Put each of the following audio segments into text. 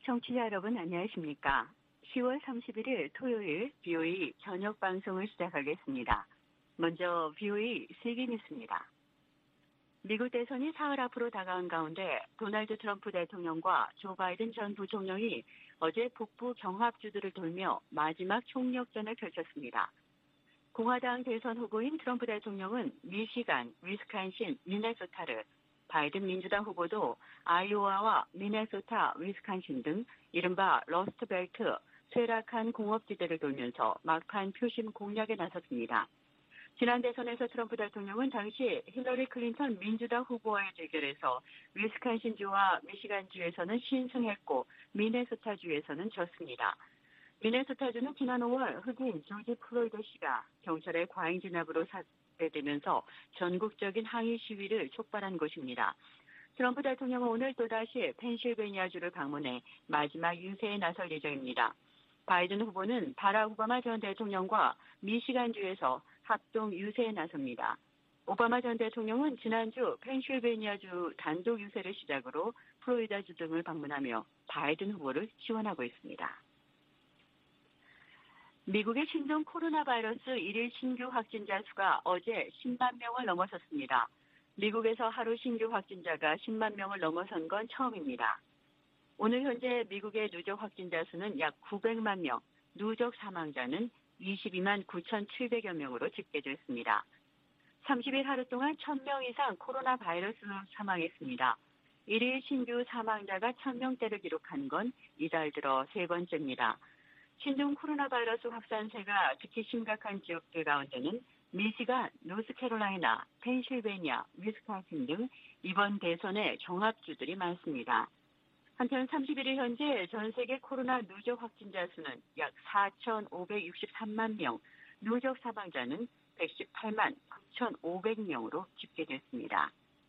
청취자 여러분 안녕하십니까? 10월 31일 토요일 BOE 저녁 방송을 시작하겠습니다. 먼저 BOE 세계 뉴스입니다. 미국 대선이 사흘 앞으로 다가온 가운데 도널드 트럼프 대통령과 조 바이든 전 부총령이 어제 북부 경합주들을 돌며 마지막 총력전을 펼쳤습니다. 공화당 대선 후보인 트럼프 대통령은 미시간, 위스콘신, 미네소타를, 바이든 민주당 후보도 아이오와와 미네소타, 위스콘신 등 이른바 러스트벨트, 쇠락한 공업지대를 돌면서 막판 표심 공략에 나섰습니다. 지난 대선에서 트럼프 대통령은 당시 힐러리 클린턴 민주당 후보와의 대결에서 위스콘신주와 미시간주에서는 신승했고 미네소타주에서는 졌습니다. 미네소타주는 지난 5월 흑인 조지 플로이드 씨가 경찰의 과잉 진압으로 살해되면서 전국적인 항의 시위를 촉발한 곳입니다. 트럼프 대통령은 오늘 또다시 펜실베니아주를 방문해 마지막 유세에 나설 예정입니다. 바이든 후보는 바락 오바마 전 대통령과 미시간주에서 합동 유세에 나섭니다. 오바마 전 대통령은 지난주 펜실베니아주 단독 유세를 시작으로 플로리다주 등을 방문하며 바이든 후보를 지원하고 있습니다. 미국의 신종 코로나 바이러스 1일 신규 확진자 수가 어제 10만 명을 넘어섰습니다. 미국에서 하루 신규 확진자가 10만 명을 넘어선 건 처음입니다. 오늘 현재 미국의 누적 확진자 수는 약 900만 명, 누적 사망자는 22만 9,700여 명으로 집계됐습니다. 30일 하루 동안 1,000명 이상 코로나 바이러스로 사망했습니다. 1일 신규 사망자가 1,000명대를 기록한 건 이달 들어 세 번째입니다. 신종 코로나 바이러스 확산세가 특히 심각한 지역들 가운데는 미시간, 노스캐롤라이나, 펜실베니아, 위스콘신 등 이번 대선의 종합주들이 많습니다. 한편 31일 현재 전 세계 코로나 누적 확진자 수는 약 4,563만 명, 누적 사망자는 118만 9,500명으로 집계됐습니다.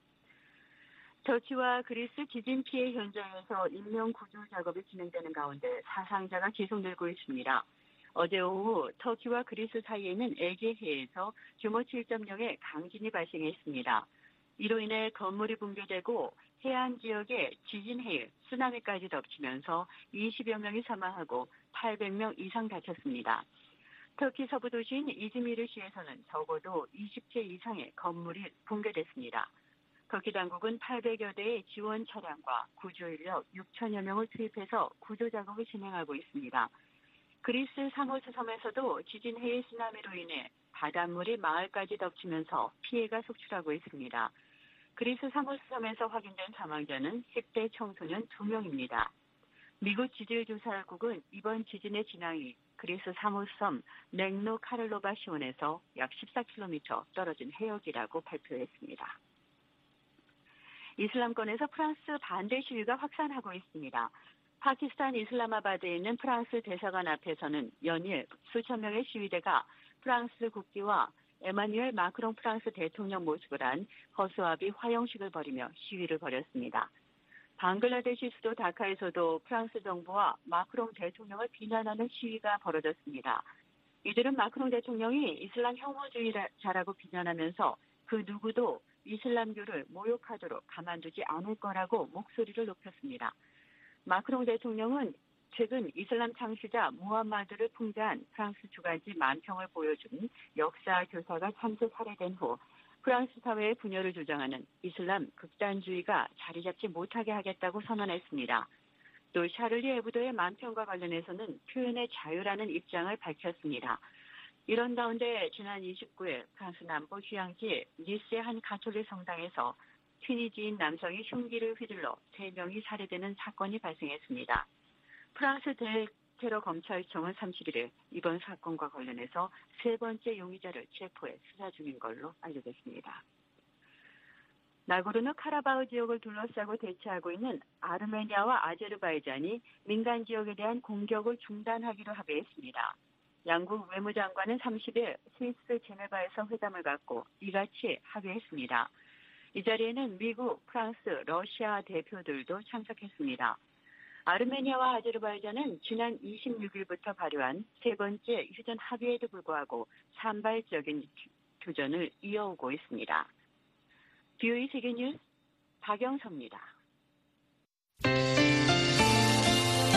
터키와 그리스 지진 피해 현장에서 인명 구조 작업이 진행되는 가운데 사상자가 계속 늘고 있습니다. 어제 오후 터키와 그리스 사이에 있는 에게해에서 규모 7.0의 강진이 발생했습니다. 이로 인해 건물이 붕괴되고 해안 지역에 지진 해일, 쓰나미까지 덮치면서 20여 명이 사망하고 800명 이상 다쳤습니다. 터키 서부 도시인 이즈미르시에서는 적어도 20채 이상의 건물이 붕괴됐습니다. 터키 당국은 800여 대의 지원 차량과 구조 인력 6천여 명을 투입해서 구조 작업을 진행하고 있습니다. 그리스 사모스 섬에서도 지진 해일 쓰나미로 인해 바닷물이 마을까지 덮치면서 피해가 속출하고 있습니다. 그리스 사모스 섬에서 확인된 사망자는 10대 청소년 2명입니다. 미국 지질조사국은 이번 지진의 진앙이 그리스 사모스 섬 넥노 카를로바 시원에서 약 14km 떨어진 해역이라고 발표했습니다. 이슬람권에서 프랑스 반대 시위가 확산하고 있습니다. 파키스탄 이슬라마바드에 있는 프랑스 대사관 앞에서는 연일 수천 명의 시위대가 프랑스 국기와 에마뉴엘 마크롱 프랑스 대통령 모습을 한 허수아비 화형식을 벌이며 시위를 벌였습니다. 방글라데시 수도 다카에서도 프랑스 정부와 마크롱 대통령을 비난하는 시위가 벌어졌습니다. 이들은 마크롱 대통령이 이슬람 혐오주의자라고 비난하면서 그 누구도 이슬람교를 모욕하도록 가만두지 않을 거라고 목소리를 높였습니다. 마크롱 대통령은 최근 이슬람 창시자 무함마드를 풍자한 프랑스 주간지 만평을 보여준 역사 교사가 참수 살해된 후 프랑스 사회의 분열을 주장하는 이슬람 극단주의가 자리 잡지 못하게 하겠다고 선언했습니다. 또 샤를리 에브도의 만평과 관련해서는 표현의 자유라는 입장을 밝혔습니다. 이런 가운데 지난 29일 프랑스 남부 휴양지 니스의 한 가톨릭 성당에서 튀니지인 남성이 흉기를 휘둘러 3명이 살해되는 사건이 발생했습니다. 프랑스 대테러 검찰청은 31일 이번 사건과 관련해서 세 번째 용의자를 체포해 수사 중인 걸로 알려졌습니다. 나고르노 카라바흐 지역을 둘러싸고 대치하고 있는 아르메니아와 아제르바이잔이 민간 지역에 대한 공격을 중단하기로 합의했습니다. 양국 외무장관은 30일 스위스 제네바에서 회담을 갖고 이같이 합의했습니다. 이 자리에는 미국, 프랑스, 러시아 대표들도 참석했습니다. 아르메니아와 아제르바이잔은 지난 26일부터 발효한 세 번째 휴전 합의에도 불구하고 산발적인 교전을 이어오고 있습니다. BOE 세계뉴스 박영서입니다.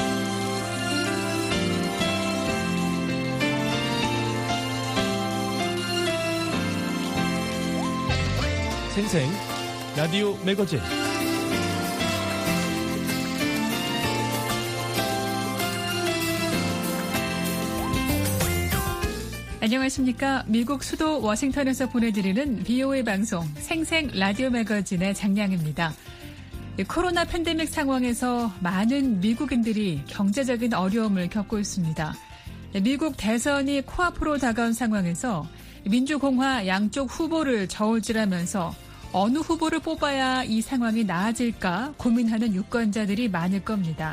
생생 라디오 매거진. 안녕하십니까. 미국 수도 워싱턴에서 보내드리는 VOA 방송 생생 라디오 매거진의 장량입니다. 코로나 팬데믹 상황에서 많은 미국인들이 경제적인 어려움을 겪고 있습니다. 미국 대선이 코앞으로 다가온 상황에서 민주공화 양쪽 후보를 저울질하면서 어느 후보를 뽑아야 이 상황이 나아질까 고민하는 유권자들이 많을 겁니다.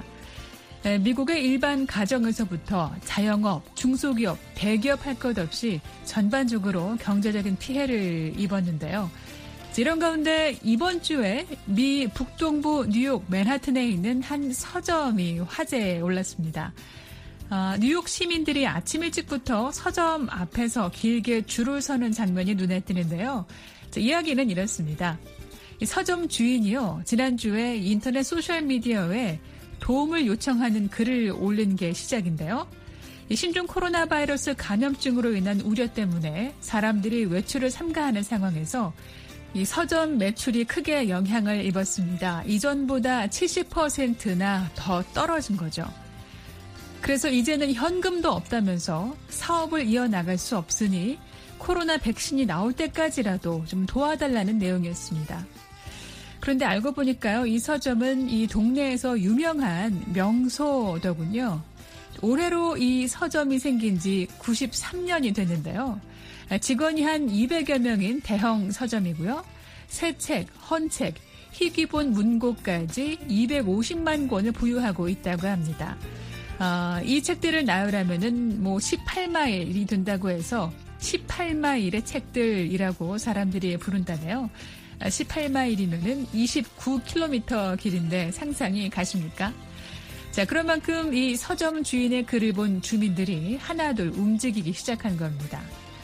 미국의 일반 가정에서부터 자영업, 중소기업, 대기업 할 것 없이 전반적으로 경제적인 피해를 입었는데요. 이런 가운데 이번 주에 미 북동부 뉴욕 맨하튼에 있는 한 서점이 화제에 올랐습니다. 뉴욕 시민들이 아침 일찍부터 서점 앞에서 길게 줄을 서는 장면이 눈에 띄는데요. 이야기는 이렇습니다. 이 서점 주인이요, 지난주에 인터넷 소셜미디어에 도움을 요청하는 글을 올린 게 시작인데요. 이 신종 코로나 바이러스 감염증으로 인한 우려 때문에 사람들이 외출을 삼가하는 상황에서 이 서점 매출이 크게 영향을 입었습니다. 이전보다 70%나 더 떨어진 거죠. 그래서 이제는 현금도 없다면서 사업을 이어나갈 수 없으니 코로나 백신이 나올 때까지라도 좀 도와달라는 내용이었습니다. 그런데 알고 보니까요, 이 서점은 이 동네에서 유명한 명소더군요. 올해로 이 서점이 생긴 지 93년이 됐는데요. 직원이 한 200여 명인 대형 서점이고요. 새 책, 헌책, 희귀본 문고까지 250만 권을 보유하고 있다고 합니다. 이 책들을 나열하면은 18마일이 된다고 해서 18마일의 책들이라고 사람들이 부른다네요. 18마일이면은 29km 길인데 상상이 가십니까? 자, 그런 만큼 이 서점 주인의 글을 본 주민들이 하나둘 움직이기 시작한 겁니다.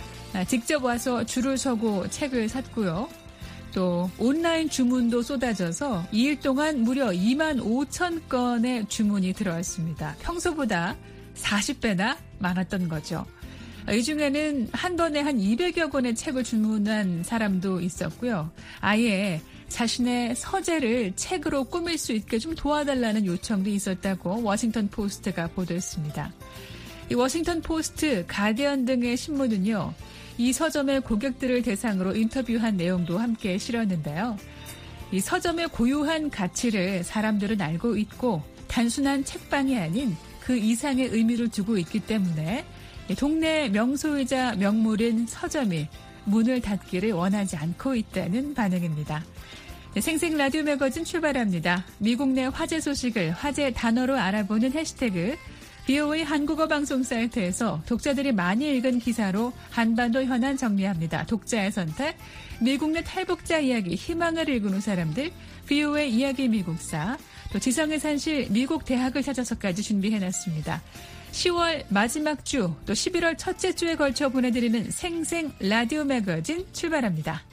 직접 와서 줄을 서고 책을 샀고요. 또 온라인 주문도 쏟아져서 2일 동안 무려 2만 5천 건의 주문이 들어왔습니다. 평소보다 40배나 많았던 거죠. 이 중에는 한 번에 한 200여 권의 책을 주문한 사람도 있었고요. 아예 자신의 서재를 책으로 꾸밀 수 있게 좀 도와달라는 요청도 있었다고 워싱턴 포스트가 보도했습니다. 이 워싱턴 포스트, 가디언 등의 신문은요, 이 서점의 고객들을 대상으로 인터뷰한 내용도 함께 실었는데요. 이 서점의 고유한 가치를 사람들은 알고 있고 단순한 책방이 아닌 그 이상의 의미를 두고 있기 때문에 동네 명소이자 명물인 서점이 문을 닫기를 원하지 않고 있다는 반응입니다. 생생 라디오 매거진 출발합니다. 미국 내 화제 소식을 화제 단어로 알아보는 해시태그 VOA 한국어 방송 사이트에서 독자들이 많이 읽은 기사로 한반도 현안 정리합니다. 독자의 선택, 미국 내 탈북자 이야기, 희망을 읽은 후 사람들, VOA 이야기 미국사, 또 지성의 산실 미국 대학을 찾아서까지 준비해놨습니다. 10월 마지막 주, 또 11월 첫째 주에 걸쳐 보내드리는 생생 라디오 매거진 출발합니다.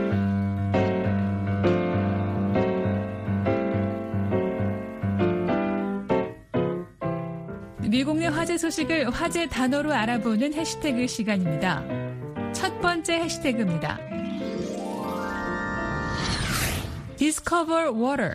미국 내 화제 소식을 화제 단어로 알아보는 해시태그 시간입니다. 첫 번째 해시태그입니다. Discover Water.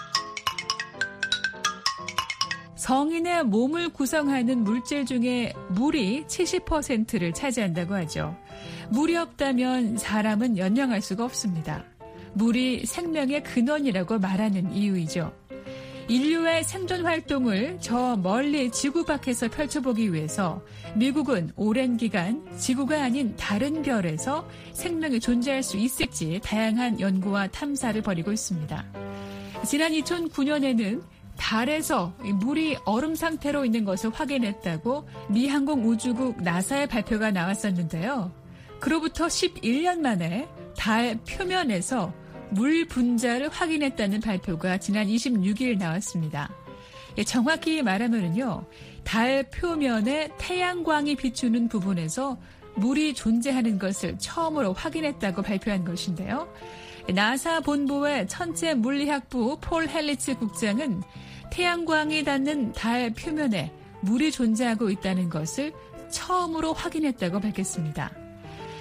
성인의 몸을 구성하는 물질 중에 물이 70%를 차지한다고 하죠. 물이 없다면 사람은 연명할 수가 없습니다. 물이 생명의 근원이라고 말하는 이유이죠. 인류의 생존 활동을 저 멀리 지구 밖에서 펼쳐보기 위해서 미국은 오랜 기간 지구가 아닌 다른 별에서 생명이 존재할 수 있을지 다양한 연구와 탐사를 벌이고 있습니다. 지난 2009년에는 달에서 물이 얼음 상태로 있는 것을 확인했다고 미 항공우주국 나사의 발표가 나왔었는데요. 그로부터 11년 만에 달 표면에서 물 분자를 확인했다는 발표가 지난 26일 나왔습니다. 정확히 말하면요, 달 표면에 태양광이 비추는 부분에서 물이 존재하는 것을 처음으로 확인했다고 발표한 것인데요. 나사 본부의 천체 물리학부 폴 헬리츠 국장은 태양광이 닿는 달 표면에 물이 존재하고 있다는 것을 처음으로 확인했다고 밝혔습니다.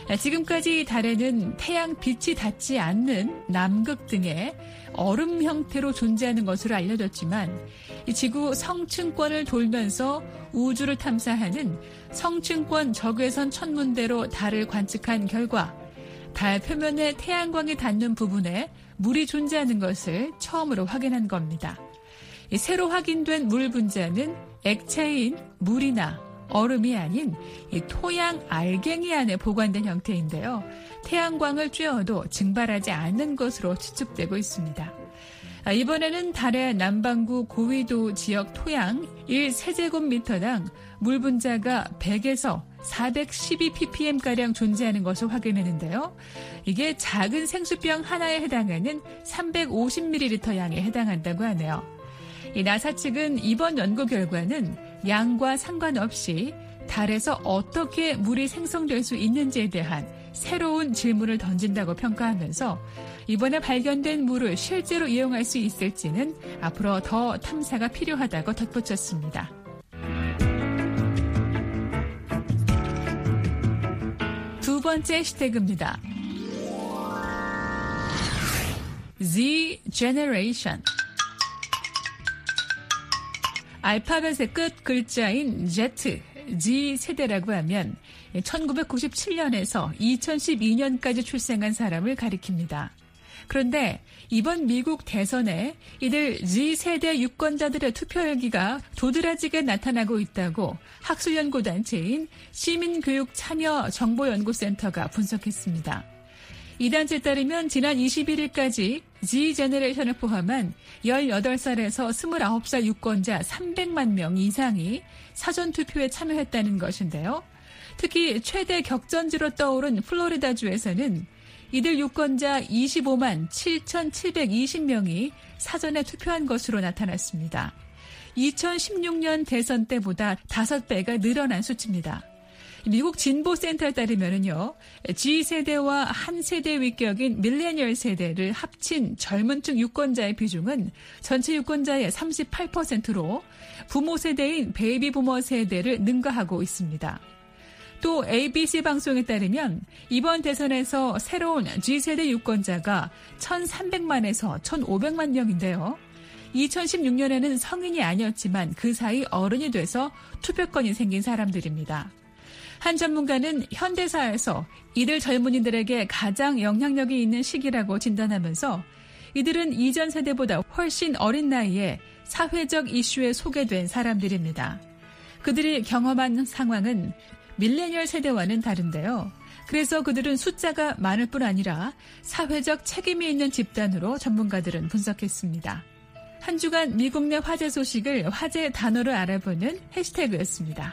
지금까지 달에는 태양 빛이 닿지 않는 남극 등의 얼음 형태로 존재하는 것으로 알려졌지만 이 지구 성층권을 돌면서 우주를 탐사하는 성층권 적외선 천문대로 달을 관측한 결과 달 표면에 태양광이 닿는 부분에 물이 존재하는 것을 처음으로 확인한 겁니다. 새로 확인된 물 분자는 액체인 물이나 얼음이 아닌 토양 알갱이 안에 보관된 형태인데요. 태양광을 쬐어도 증발하지 않는 것으로 추측되고 있습니다. 이번에는 달의 남반구 고위도 지역 토양 1세제곱미터당 물 분자가 100에서 412ppm가량 존재하는 것을 확인했는데요. 이게 작은 생수병 하나에 해당하는 350ml 양에 해당한다고 하네요. 나사 측은 이번 연구 결과는 양과 상관없이 달에서 어떻게 물이 생성될 수 있는지에 대한 새로운 질문을 던진다고 평가하면서 이번에 발견된 물을 실제로 이용할 수 있을지는 앞으로 더 탐사가 필요하다고 덧붙였습니다. 두 번째 해시태그입니다. Z Generation. 알파벳의 끝 글자인 Z, Z 세대라고 하면 1997년에서 2012년까지 출생한 사람을 가리킵니다. 그런데 이번 미국 대선에 이들 Z세대 유권자들의 투표 열기가 도드라지게 나타나고 있다고 학술연구단체인 시민교육참여정보연구센터가 분석했습니다. 이 단체에 따르면 지난 21일까지 Z제너레이션을 포함한 18살에서 29살 유권자 300만 명 이상이 사전투표에 참여했다는 것인데요. 특히 최대 격전지로 떠오른 플로리다주에서는 이들 유권자 25만 7,720명이 사전에 투표한 것으로 나타났습니다. 2016년 대선 때보다 5배가 늘어난 수치입니다. 미국 진보센터에 따르면요, G세대와 한 세대 위격인 밀레니얼 세대를 합친 젊은층 유권자의 비중은 전체 유권자의 38%로 부모 세대인 베이비 부머 세대를 능가하고 있습니다. 또 ABC 방송에 따르면 이번 대선에서 새로운 G세대 유권자가 1,300만에서 1,500만 명인데요. 2016년에는 성인이 아니었지만 그 사이 어른이 돼서 투표권이 생긴 사람들입니다. 한 전문가는 현대사에서 이들 젊은이들에게 가장 영향력이 있는 시기라고 진단하면서 이들은 이전 세대보다 훨씬 어린 나이에 사회적 이슈에 소개된 사람들입니다. 그들이 경험한 상황은 밀레니얼 세대와는 다른데요. 그래서 그들은 숫자가 많을 뿐 아니라 사회적 책임이 있는 집단으로 전문가들은 분석했습니다. 한 주간 미국 내 화제 소식을 화제 단어로 알아보는 해시태그였습니다.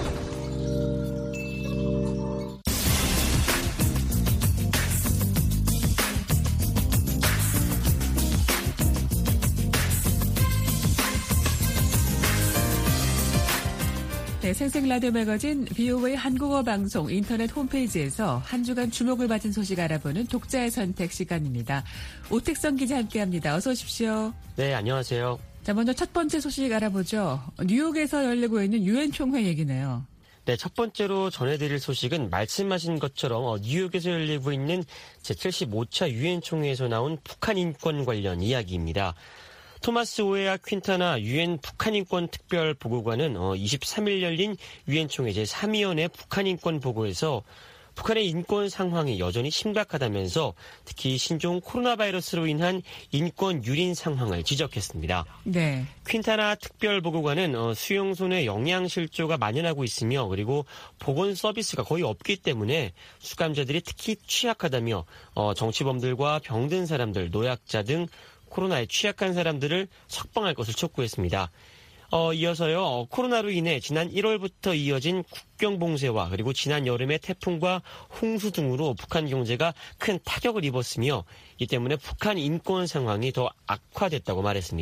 네, 생생 라디오 매거진 VOA 한국어 방송 인터넷 홈페이지에서 한 주간 주목을 받은 소식 알아보는 독자의 선택 시간입니다. 오택성 기자 함께합니다. 어서 오십시오. 네, 안녕하세요. 자, 먼저 첫 번째 소식 알아보죠. 뉴욕에서 열리고 있는 유엔 총회 얘기네요. 네, 첫 번째로 전해드릴 소식은 말씀하신 것처럼 뉴욕에서 열리고 있는 제75차 유엔 총회에서 나온 북한 인권 관련 이야기입니다. 토마스 오에아 퀸타나 유엔 북한인권 특별보고관은 23일 열린 유엔 총회 제3위원회 북한인권 보고에서 북한의 인권 상황이 여전히 심각하다면서 특히 신종 코로나 바이러스로 인한 인권 유린 상황을 지적했습니다. 네. 퀸타나 특별보고관은 수용소 내 영양실조가 만연하고 있으며 그리고 보건 서비스가 거의 없기 때문에 수감자들이 특히 취약하다며 정치범들과 병든 사람들, 노약자 등 코로나에 취약한 사람들을 석방할 것을 촉구했습니다. 이어서요, 코로나로 인해 지난 1월부터 이어진 국경 봉쇄와 그리고 지난 여름의 태풍과 홍수 등으로 북한 경제가 큰 타격을 입었으며 이 때문에 북한 인권 상황이 더 악화됐다고 말했습니다.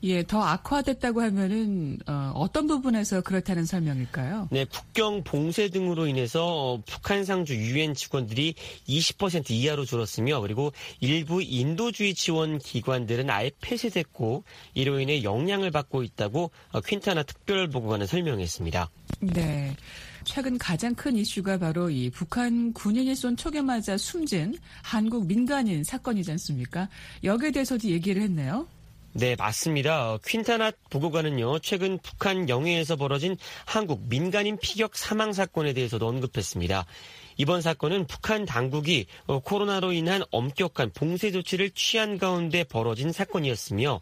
예, 더 악화됐다고 하면은 어떤 부분에서 그렇다는 설명일까요? 네, 국경 봉쇄 등으로 인해서 북한 상주 유엔 직원들이 20% 이하로 줄었으며 그리고 일부 인도주의 지원 기관들은 아예 폐쇄됐고 이로 인해 영향을 받고 있다고 퀸타나 특별보고관은 설명했습니다. 네. 최근 가장 큰 이슈가 바로 이 북한 군인이 쏜 총에 맞아 숨진 한국 민간인 사건이지 않습니까? 여기에 대해서도 얘기를 했네요. 네, 맞습니다. 퀸타나 보고관은요, 최근 북한 영해에서 벌어진 한국 민간인 피격 사망 사건에 대해서도 언급했습니다. 이번 사건은 북한 당국이 코로나로 인한 엄격한 봉쇄 조치를 취한 가운데 벌어진 사건이었으며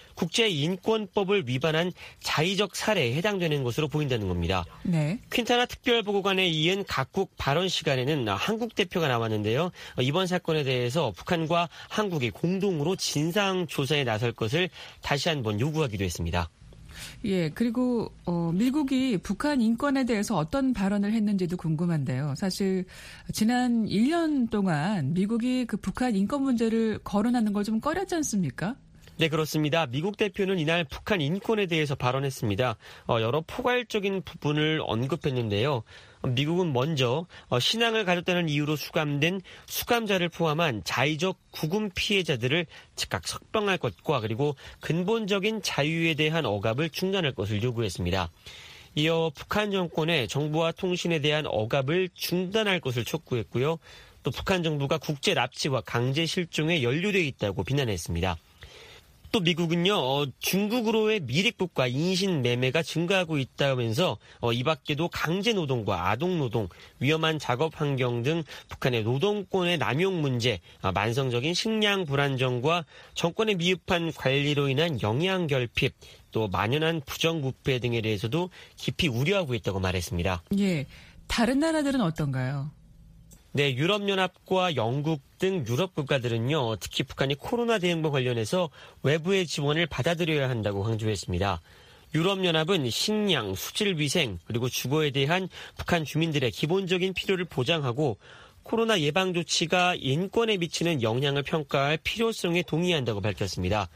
국제인권법을 위반한 자의적 살해에 해당되는 것으로 보인다는 겁니다. 네. 퀸타나 특별보고관에 이은 각국 발언 시간에는 한국 대표가 나왔는데요. 이번 사건에 대해서 북한과 한국이 공동으로 진상조사에 나설 것을 다시 한번 요구하기도 했습니다. 예, 그리고 미국이 북한 인권에 대해서 어떤 발언을 했는지도 궁금한데요. 사실 지난 1년 동안 미국이 그 북한 인권 문제를 거론하는 걸 좀 꺼렸지 않습니까? 네, 그렇습니다. 미국 대표는 이날 북한 인권에 대해서 발언했습니다. 여러 포괄적인 부분을 언급했는데요. 미국은 먼저 신앙을 가졌다는 이유로 수감된 수감자를 포함한 자의적 구금 피해자들을 즉각 석방할 것과 그리고 근본적인 자유에 대한 억압을 중단할 것을 요구했습니다. 이어 북한 정권의 정보와 통신에 대한 억압을 중단할 것을 촉구했고요. 또 북한 정부가 국제 납치와 강제 실종에 연루돼 있다고 비난했습니다. 또 미국은요, 중국으로의 미립국과 인신매매가 증가하고 있다면서 이 밖에도 강제노동과 아동노동, 위험한 작업 환경 등 북한의 노동권의 남용 문제, 만성적인 식량 불안정과 정권의 미흡한 관리로 인한 영양 결핍, 또 만연한 부정부패 등에 대해서도 깊이 우려하고 있다고 말했습니다. 예, 다른 나라들은 어떤가요? 네, 유럽연합과 영국 등 유럽 국가들은요, 특히 북한이 코로나 대응과 관련해서 외부의 지원을 받아들여야 한다고 강조했습니다. 유럽연합은 식량, 수질위생, 그리고 주거에 대한 북한 주민들의 기본적인 필요를 보장하고 코로나 예방 조치가 인권에 미치는 영향을 평가할 필요성에 동의한다고 밝혔습니다.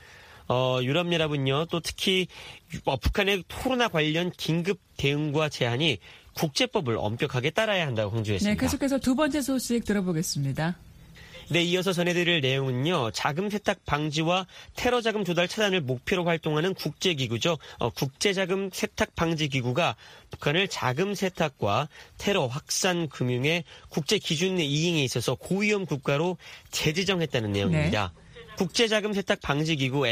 유럽연합은요, 또 특히 북한의 코로나 관련 긴급 대응과 제한이 국제법을 엄격하게 따라야 한다고 강조했습니다. 네, 계속해서 두 번째 소식 들어보겠습니다. 네, 이어서 전해드릴 내용은요. 자금 세탁 방지와 테러 자금 조달 차단을 목표로 활동하는 국제기구죠. 국제자금 세탁 방지 기구가 북한을 자금 세탁과 테러 확산 금융의 국제 기준 이행에 있어서 고위험 국가로 재지정했다는 내용입니다. 네. 국제자금 세탁 방지 기구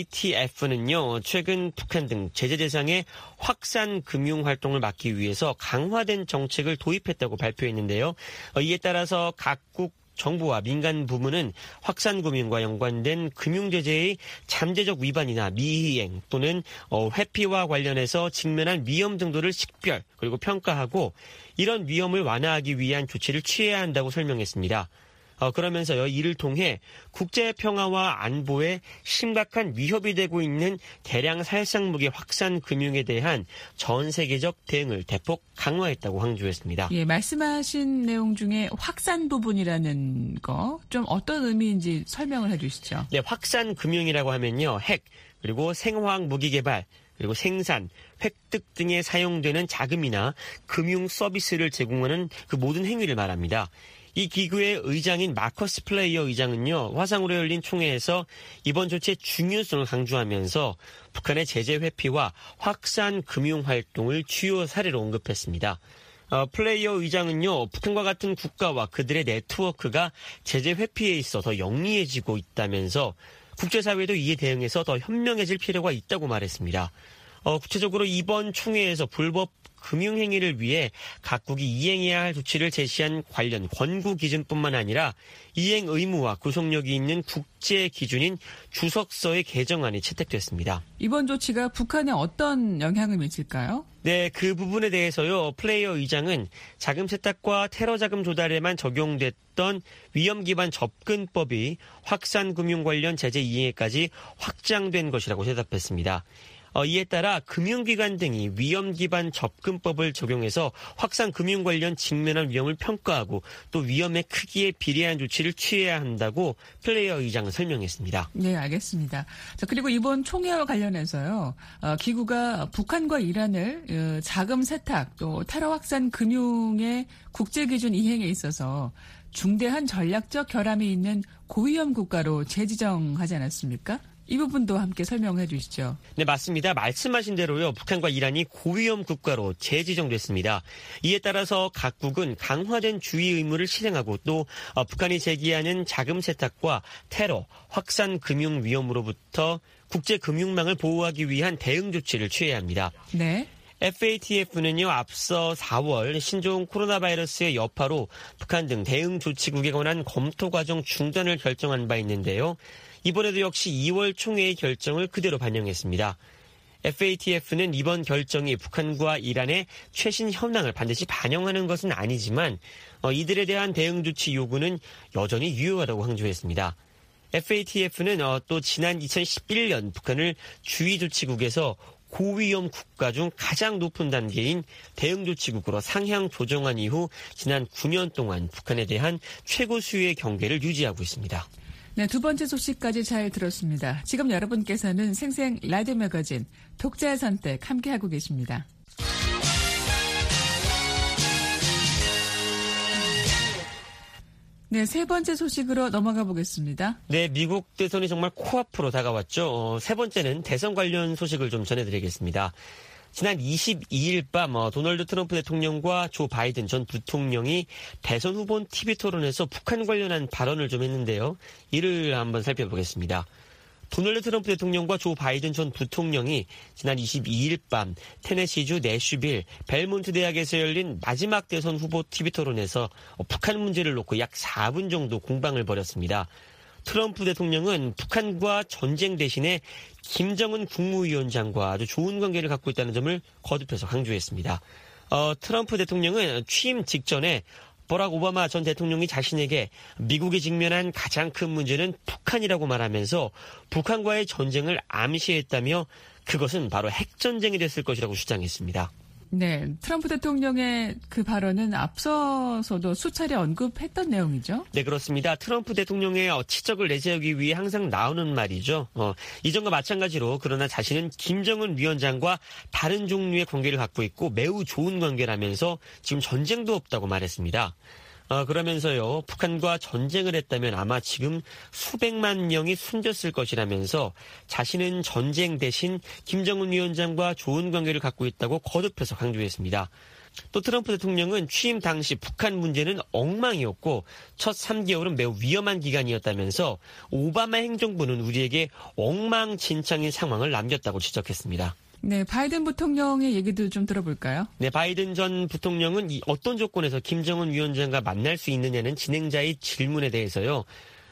FATF는요, 최근 북한 등 제재 대상의 확산 금융 활동을 막기 위해서 강화된 정책을 도입했다고 발표했는데요. 이에 따라서 각국 정부와 민간 부문은 확산금융과 연관된 금융제재의 잠재적 위반이나 미이행 또는 회피와 관련해서 직면한 위험 정도를 식별 그리고 평가하고 이런 위험을 완화하기 위한 조치를 취해야 한다고 설명했습니다. 그러면서요, 이를 통해 국제 평화와 안보에 심각한 위협이 되고 있는 대량 살상무기 확산 금융에 대한 전 세계적 대응을 대폭 강화했다고 강조했습니다. 예, 말씀하신 내용 중에 확산 부분이라는 거 좀 어떤 의미인지 설명을 해주시죠. 네, 확산 금융이라고 하면요, 핵 그리고 생화학 무기 개발 그리고 생산, 획득 등에 사용되는 자금이나 금융 서비스를 제공하는 그 모든 행위를 말합니다. 이 기구의 의장인 마커스 플레이어 의장은요, 화상으로 열린 총회에서 이번 조치의 중요성을 강조하면서 북한의 제재 회피와 확산 금융 활동을 주요 사례로 언급했습니다. 플레이어 의장은요, 북한과 같은 국가와 그들의 네트워크가 제재 회피에 있어 더 영리해지고 있다면서 국제사회도 이에 대응해서 더 현명해질 필요가 있다고 말했습니다. 구체적으로 이번 총회에서 불법 금융행위를 위해 각국이 이행해야 할 조치를 제시한 관련 권고 기준뿐만 아니라 이행 의무와 구속력이 있는 국제 기준인 주석서의 개정안이 채택됐습니다. 이번 조치가 북한에 어떤 영향을 미칠까요? 네, 그 부분에 대해서요, 플레이어 의장은 자금 세탁과 테러 자금 조달에만 적용됐던 위험 기반 접근법이 확산 금융 관련 제재 이행에까지 확장된 것이라고 대답했습니다. 이에 따라 금융기관 등이 위험 기반 접근법을 적용해서 확산 금융 관련 직면한 위험을 평가하고 또 위험의 크기에 비례한 조치를 취해야 한다고 플레이어 의장은 설명했습니다. 네, 알겠습니다. 자, 그리고 이번 총회와 관련해서요. 기구가 북한과 이란을 자금 세탁 또 테러 확산 금융의 국제기준 이행에 있어서 중대한 전략적 결함이 있는 고위험 국가로 재지정하지 않았습니까? 이 부분도 함께 설명해 주시죠. 네, 맞습니다. 말씀하신 대로요. 북한과 이란이 고위험 국가로 재지정됐습니다. 이에 따라서 각국은 강화된 주의 의무를 실행하고 또 북한이 제기하는 자금 세탁과 테러, 확산 금융 위험으로부터 국제 금융망을 보호하기 위한 대응 조치를 취해야 합니다. 네. FATF는요, 앞서 4월 신종 코로나 바이러스의 여파로 북한 등 대응 조치국에 관한 검토 과정 중단을 결정한 바 있는데요. 이번에도 역시 2월 총회의 결정을 그대로 반영했습니다. FATF는 이번 결정이 북한과 이란의 최신 현황을 반드시 반영하는 것은 아니지만 이들에 대한 대응 조치 요구는 여전히 유효하다고 강조했습니다. FATF는 또 지난 2011년 북한을 주의 조치국에서 고위험 국가 중 가장 높은 단계인 대응 조치국으로 상향 조정한 이후 지난 9년 동안 북한에 대한 최고 수위의 경계를 유지하고 있습니다. 네, 두 번째 소식까지 잘 들었습니다. 지금 여러분께서는 생생 라디오 매거진 독자의 선택 함께하고 계십니다. 네, 세 번째 소식으로 넘어가 보겠습니다. 네, 미국 대선이 정말 코앞으로 다가왔죠. 세 번째는 대선 관련 소식을 좀 전해드리겠습니다. 지난 22일 밤 도널드 트럼프 대통령과 조 바이든 전 부통령이 대선 후보 TV 토론에서 북한 관련한 발언을 좀 했는데요. 이를 한번 살펴보겠습니다. 도널드 트럼프 대통령과 조 바이든 전 부통령이 지난 22일 밤 테네시주 내슈빌 벨몬트 대학에서 열린 마지막 대선 후보 TV 토론에서 북한 문제를 놓고 약 4분 정도 공방을 벌였습니다. 트럼프 대통령은 북한과 전쟁 대신에 김정은 국무위원장과 아주 좋은 관계를 갖고 있다는 점을 거듭해서 강조했습니다. 트럼프 대통령은 취임 직전에 버락 오바마 전 대통령이 자신에게 미국이 직면한 가장 큰 문제는 북한이라고 말하면서 북한과의 전쟁을 암시했다며 그것은 바로 핵전쟁이 됐을 것이라고 주장했습니다. 네, 트럼프 대통령의 그 발언은 앞서서도 수차례 언급했던 내용이죠? 네, 그렇습니다. 트럼프 대통령의 치적을 내세우기 위해 항상 나오는 말이죠. 이전과 마찬가지로 그러나 자신은 김정은 위원장과 다른 종류의 관계를 갖고 있고 매우 좋은 관계라면서 지금 전쟁도 없다고 말했습니다. 그러면서요, 북한과 전쟁을 했다면 아마 지금 수백만 명이 숨졌을 것이라면서 자신은 전쟁 대신 김정은 위원장과 좋은 관계를 갖고 있다고 거듭해서 강조했습니다. 또 트럼프 대통령은 취임 당시 북한 문제는 엉망이었고 첫 3개월은 매우 위험한 기간이었다면서 오바마 행정부는 우리에게 엉망진창인 상황을 남겼다고 지적했습니다. 네, 바이든 부통령의 얘기도 좀 들어볼까요? 네, 바이든 전 부통령은 어떤 조건에서 김정은 위원장과 만날 수 있느냐는 진행자의 질문에 대해서요.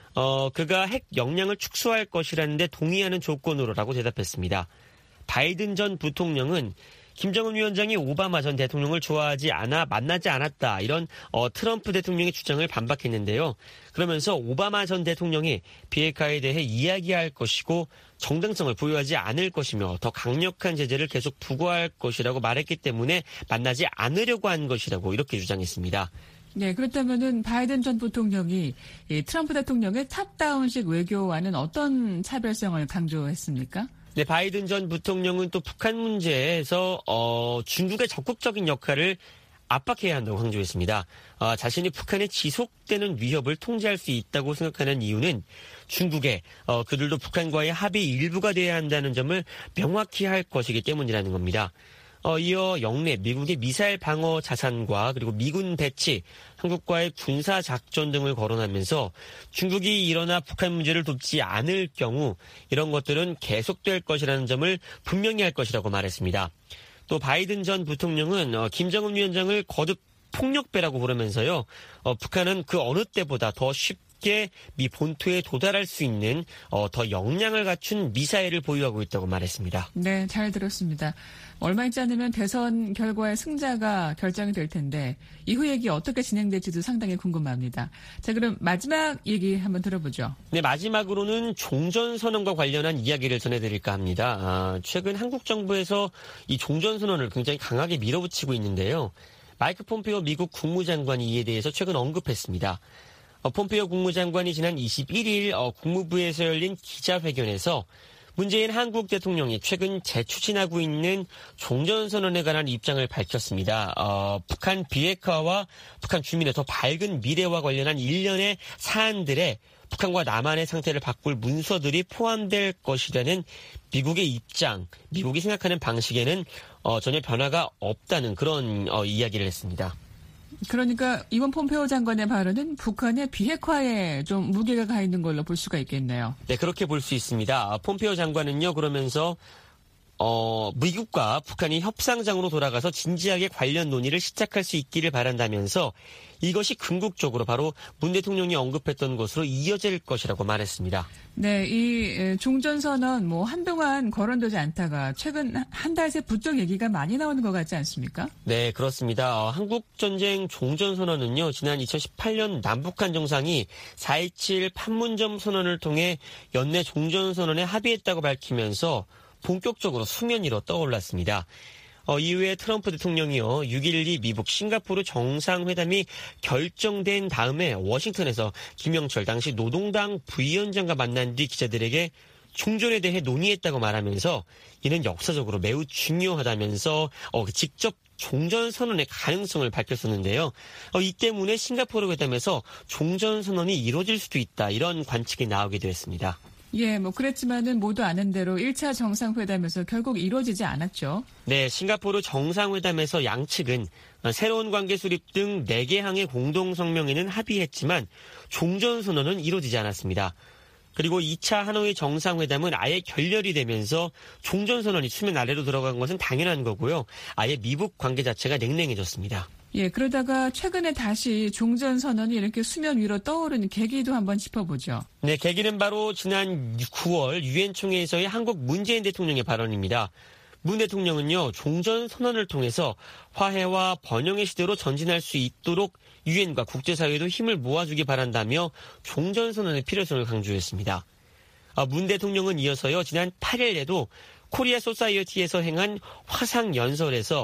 그가 핵 역량을 축소할 것이라는데 동의하는 조건으로라고 대답했습니다. 바이든 전 부통령은 김정은 위원장이 오바마 전 대통령을 좋아하지 않아 만나지 않았다. 이런 트럼프 대통령의 주장을 반박했는데요. 그러면서 오바마 전 대통령이 비핵화에 대해 이야기할 것이고 정당성을 보유하지 않을 것이며 더 강력한 제재를 계속 부과할 것이라고 말했기 때문에 만나지 않으려고 한 것이라고 이렇게 주장했습니다. 네, 그렇다면은 바이든 전 부통령이 이 트럼프 대통령의 탑다운식 외교와는 어떤 차별성을 강조했습니까? 네, 바이든 전 부통령은 또 북한 문제에서 중국의 적극적인 역할을 압박해야 한다고 강조했습니다. 자신이 북한의 지속되는 위협을 통제할 수 있다고 생각하는 이유는 중국에 그들도 북한과의 합의 일부가 돼야 한다는 점을 명확히 할 것이기 때문이라는 겁니다. 이어 영내 미국의 미사일 방어 자산과 그리고 미군 배치, 한국과의 군사 작전 등을 거론하면서 중국이 일어나 북한 문제를 돕지 않을 경우 이런 것들은 계속될 것이라는 점을 분명히 할 것이라고 말했습니다. 또 바이든 전 부통령은 김정은 위원장을 거듭 폭력배라고 부르면서요. 북한은 그 어느 때보다 더 쉽고 쉽게 미 본토에 도달할 수 있는 더 역량을 갖춘 미사일을 보유하고 있다고 말했습니다. 네, 잘 들었습니다. 얼마 있지 않으면 대선 결과의 승자가 결정이 될 텐데 이후 얘기 어떻게 진행될지도 상당히 궁금합니다. 자, 그럼 마지막 얘기 한번 들어보죠. 네, 마지막으로는 종전선언과 관련한 이야기를 전해드릴까 합니다. 최근 한국 정부에서 이 종전선언을 굉장히 강하게 밀어붙이고 있는데요. 마이크 폼페오 미국 국무장관이 이에 대해서 최근 언급했습니다. 폼페오 국무장관이 지난 21일 국무부에서 열린 기자회견에서 문재인 한국 대통령이 최근 재추진하고 있는 종전선언에 관한 입장을 밝혔습니다. 북한 비핵화와 북한 주민의 더 밝은 미래와 관련한 일련의 사안들에 북한과 남한의 상태를 바꿀 문서들이 포함될 것이라는 미국의 입장, 미국이 생각하는 방식에는 전혀 변화가 없다는 그런 이야기를 했습니다. 그러니까 이번 폼페오 장관의 발언은 북한의 비핵화에 좀 무게가 가 있는 걸로 볼 수가 있겠네요. 네, 그렇게 볼 수 있습니다. 폼페오 장관은요, 그러면서 미국과 북한이 협상장으로 돌아가서 진지하게 관련 논의를 시작할 수 있기를 바란다면서 이것이 궁극적으로 바로 문 대통령이 언급했던 것으로 이어질 것이라고 말했습니다. 네, 이 종전선언 한동안 거론되지 않다가 최근 한 달 새 부쩍 얘기가 많이 나오는 것 같지 않습니까? 네, 그렇습니다. 한국전쟁 종전선언은요, 지난 2018년 남북한 정상이 4.27 판문점 선언을 통해 연내 종전선언에 합의했다고 밝히면서 본격적으로 수면 위로 떠올랐습니다. 이후에 트럼프 대통령이요, 6.12 미국 싱가포르 정상회담이 결정된 다음에 워싱턴에서 김영철 당시 노동당 부위원장과 만난 뒤 기자들에게 종전에 대해 논의했다고 말하면서 이는 역사적으로 매우 중요하다면서 직접 종전선언의 가능성을 밝혔었는데요. 이 때문에 싱가포르 회담에서 종전선언이 이루어질 수도 있다, 이런 관측이 나오기도 했습니다. 예, 그랬지만은 모두 아는 대로 1차 정상회담에서 결국 이루어지지 않았죠. 네, 싱가포르 정상회담에서 양측은 새로운 관계 수립 등 4개 항의 공동성명에는 합의했지만 종전선언은 이루어지지 않았습니다. 그리고 2차 하노이 정상회담은 아예 결렬이 되면서 종전선언이 수면 아래로 들어간 것은 당연한 거고요. 아예 미북 관계 자체가 냉랭해졌습니다. 예, 그러다가 최근에 다시 종전선언이 이렇게 수면 위로 떠오르는 계기도 한번 짚어보죠. 네, 계기는 바로 지난 9월 유엔 총회에서의 한국 문재인 대통령의 발언입니다. 문 대통령은요, 종전선언을 통해서 화해와 번영의 시대로 전진할 수 있도록 유엔과 국제사회도 힘을 모아주기 바란다며 종전선언의 필요성을 강조했습니다. 문 대통령은 이어서요, 지난 8일에도 코리아 소사이어티에서 행한 화상연설에서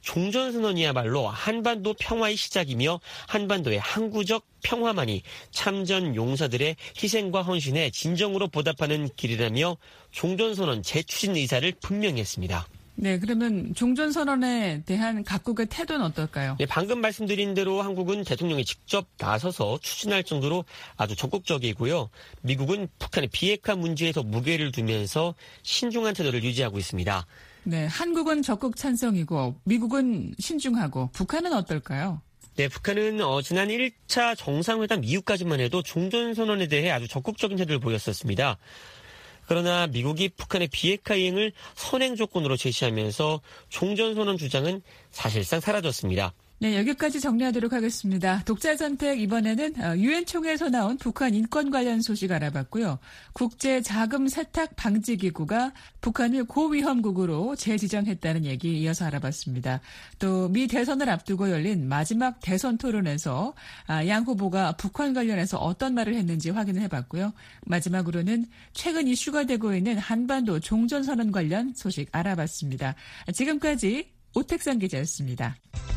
종전선언이야말로 한반도 평화의 시작이며 한반도의 항구적 평화만이 참전 용사들의 희생과 헌신에 진정으로 보답하는 길이라며 종전선언 재추진 의사를 분명히 했습니다. 네, 그러면 종전선언에 대한 각국의 태도는 어떨까요? 네, 방금 말씀드린 대로 한국은 대통령이 직접 나서서 추진할 정도로 아주 적극적이고요. 미국은 북한의 비핵화 문제에서 무게를 두면서 신중한 태도를 유지하고 있습니다. 네, 한국은 적극 찬성이고 미국은 신중하고 북한은 어떨까요? 네, 북한은 지난 1차 정상회담 이후까지만 해도 종전선언에 대해 아주 적극적인 태도를 보였었습니다. 그러나 미국이 북한의 비핵화 이행을 선행 조건으로 제시하면서 종전선언 주장은 사실상 사라졌습니다. 네, 여기까지 정리하도록 하겠습니다. 독자 선택 이번에는 유엔 총회에서 나온 북한 인권 관련 소식 알아봤고요. 국제 자금 세탁 방지 기구가 북한을 고위험국으로 재지정했다는 얘기 이어서 알아봤습니다. 또 미 대선을 앞두고 열린 마지막 대선 토론에서 양 후보가 북한 관련해서 어떤 말을 했는지 확인을 해봤고요. 마지막으로는 최근 이슈가 되고 있는 한반도 종전선언 관련 소식 알아봤습니다. 지금까지 오택선 기자였습니다.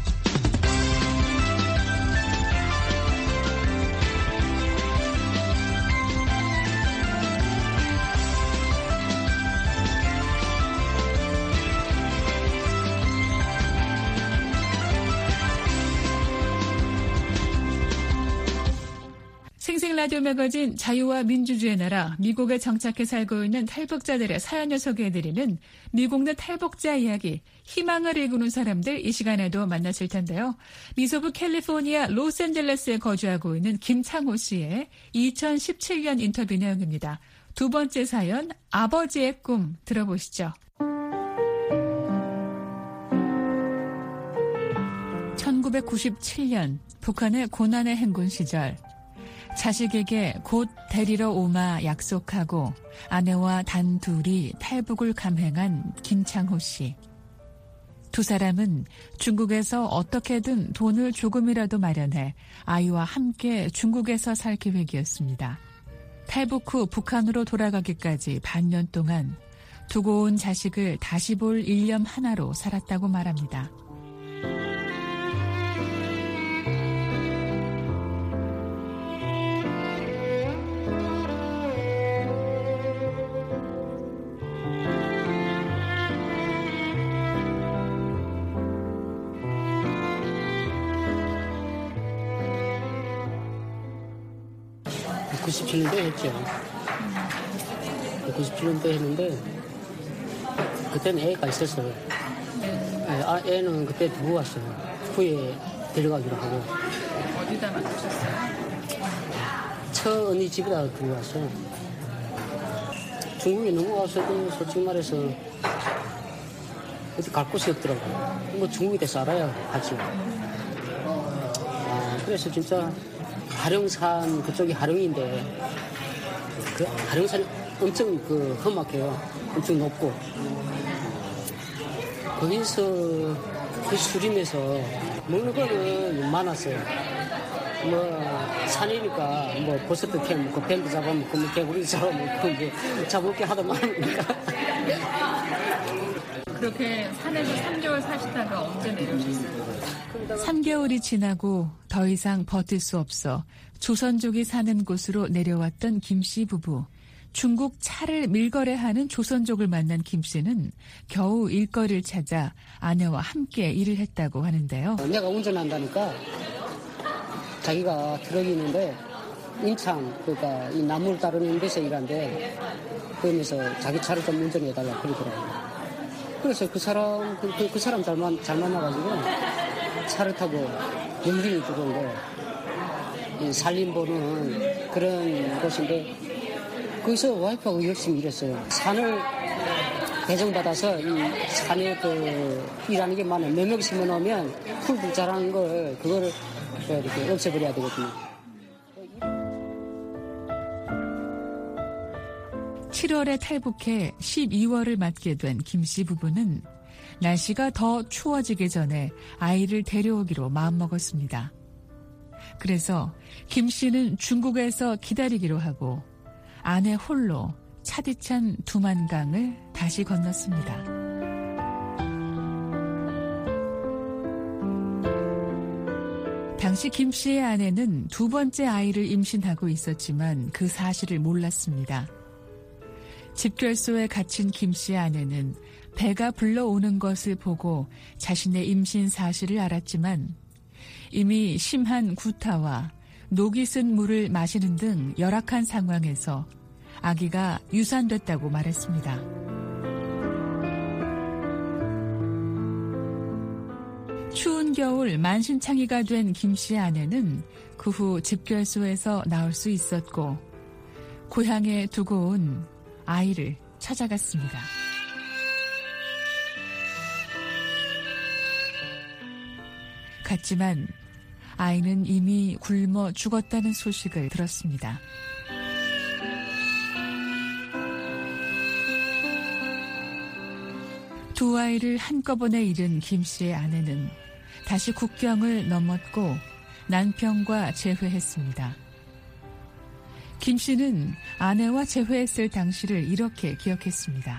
생생라디오 매거진 자유와 민주주의 나라 미국에 정착해 살고 있는 탈북자들의 사연을 소개해드리는 미국 내 탈북자 이야기, 희망을 일구는 사람들 이 시간에도 만나실 텐데요. 미소부 캘리포니아 로스앤젤레스에 거주하고 있는 김창호 씨의 2017년 인터뷰 내용입니다. 두 번째 사연, 아버지의 꿈 들어보시죠. 1997년 북한의 고난의 행군 시절 자식에게 곧 데리러 오마 약속하고 아내와 단둘이 탈북을 감행한 김창호 씨. 두 사람은 중국에서 어떻게든 돈을 조금이라도 마련해 아이와 함께 중국에서 살 계획이었습니다. 탈북 후 북한으로 돌아가기까지 반년 동안 두고 온 자식을 다시 볼 일념 하나로 살았다고 말합니다. 그 97년도에 했죠. 97년도에 했는데 그때는 애가 있었어요. 애는 그때 두고 왔어요. 후에 데려가기로 하고. 어디다 맡으셨어요? 처 언니 집에다 두고 왔어요. 중국에 넘어가서도 솔직히 말해서 어디 갈 곳이 없더라고요. 뭐 중국에 대해서 알아야 하죠. 그래서 진짜 하룡산 그쪽이 하룡인데 그 하룡산이 엄청 그 험악해요. 엄청 높고 거기서 그 수림에서 먹는 거는 많았어요. 뭐 산이니까 뭐 버섯도 캐먹고 뱀도 잡아먹고 뭐 개구리 잡아먹고 뭐 잡을 게 하도 많으니까. 그렇게 산에서 3개월 사시다가 언제 내려오셨어요? 3개월이 지나고 더 이상 버틸 수 없어 조선족이 사는 곳으로 내려왔던 김 씨 부부. 중국 차를 밀거래하는 조선족을 만난 김 씨는 겨우 일거리를 찾아 아내와 함께 일을 했다고 하는데요. 내가 운전한다니까 자기가 트럭이 있는데 인창 그러니까 이 나무를 따르는 데서 일하는데 그러면서 자기 차를 좀 운전해달라 그러더라고요. 그래서 그 사람 잘 만나가지고 차를 타고 용빈이 들어온데 산림보는 그런 곳인데 거기서 와이프하고 열심히 일했어요. 산을 배정받아서 이 산에 그 일하는 게 많아요. 몇 명 심어놓으면 풀 자라는 걸 그거를 이렇게 없애버려야 되거든요. 7월에 탈북해 12월을 맞게 된 김 씨 부부는 날씨가 더 추워지기 전에 아이를 데려오기로 마음먹었습니다. 그래서 김 씨는 중국에서 기다리기로 하고 아내 홀로 차디찬 두만강을 다시 건넜습니다. 당시 김 씨의 아내는 두 번째 아이를 임신하고 있었지만 그 사실을 몰랐습니다. 집결소에 갇힌 김 씨의 아내는 배가 불러오는 것을 보고 자신의 임신 사실을 알았지만 이미 심한 구타와 녹이 쓴 물을 마시는 등 열악한 상황에서 아기가 유산됐다고 말했습니다. 추운 겨울 만신창이가 된 김 씨의 아내는 그 후 집결소에서 나올 수 있었고 고향에 두고 온 아이를 찾아갔습니다. 갔지만 아이는 이미 굶어 죽었다는 소식을 들었습니다. 두 아이를 한꺼번에 잃은 김 씨의 아내는 다시 국경을 넘었고 남편과 재회했습니다. 김 씨는 아내와 재회했을 당시를 이렇게 기억했습니다.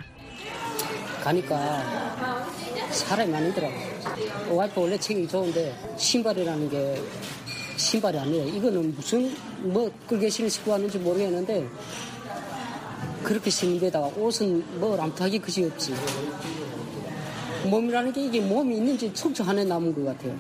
가니까 사람이 아니더라고요. 와이프 원래 체격이 좋은데 신발이라는 게 신발이 아니에요. 이거는 무슨 뭐 끌게 신고 왔는지 모르겠는데 그렇게 신는 데다가 옷은 뭐 람타기 그지 없지. 몸이라는 게 이게 몸이 있는지 척추 안에 남은 것 같아요.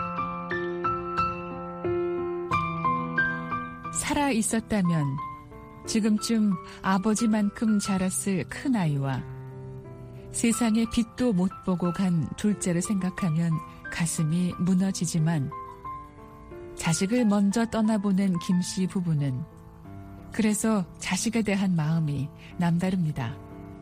살아 있었다면 지금쯤 아버지만큼 자랐을 큰아이와 세상에 빛도 못 보고 간 둘째를 생각하면 가슴이 무너지지만 자식을 먼저 떠나보낸 김 씨 부부는 그래서 자식에 대한 마음이 남다릅니다.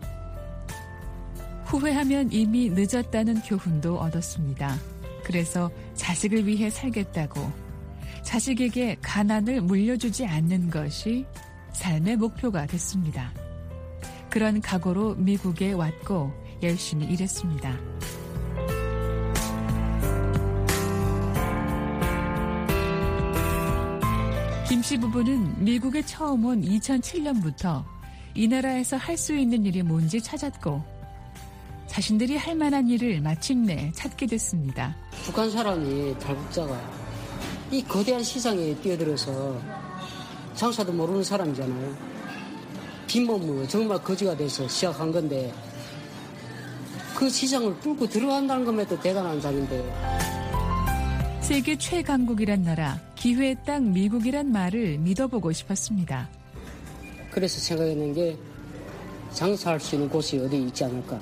후회하면 이미 늦었다는 교훈도 얻었습니다. 그래서 자식을 위해 살겠다고 자식에게 가난을 물려주지 않는 것이 삶의 목표가 됐습니다. 그런 각오로 미국에 왔고 열심히 일했습니다. 김씨 부부는 미국에 처음 온 2007년부터 이 나라에서 할 수 있는 일이 뭔지 찾았고 자신들이 할 만한 일을 마침내 찾게 됐습니다. 북한 사람이 탈북자가 이 거대한 시장에 뛰어들어서 장사도 모르는 사람이잖아요. 빈몸으로 정말 거지가 돼서 시작한 건데 그 시장을 뚫고 들어간다는 것만도 대단한 자인데. 세계 최강국이란 나라, 기회의 땅 미국이란 말을 믿어보고 싶었습니다. 그래서 생각했는 게 장사할 수 있는 곳이 어디 있지 않을까.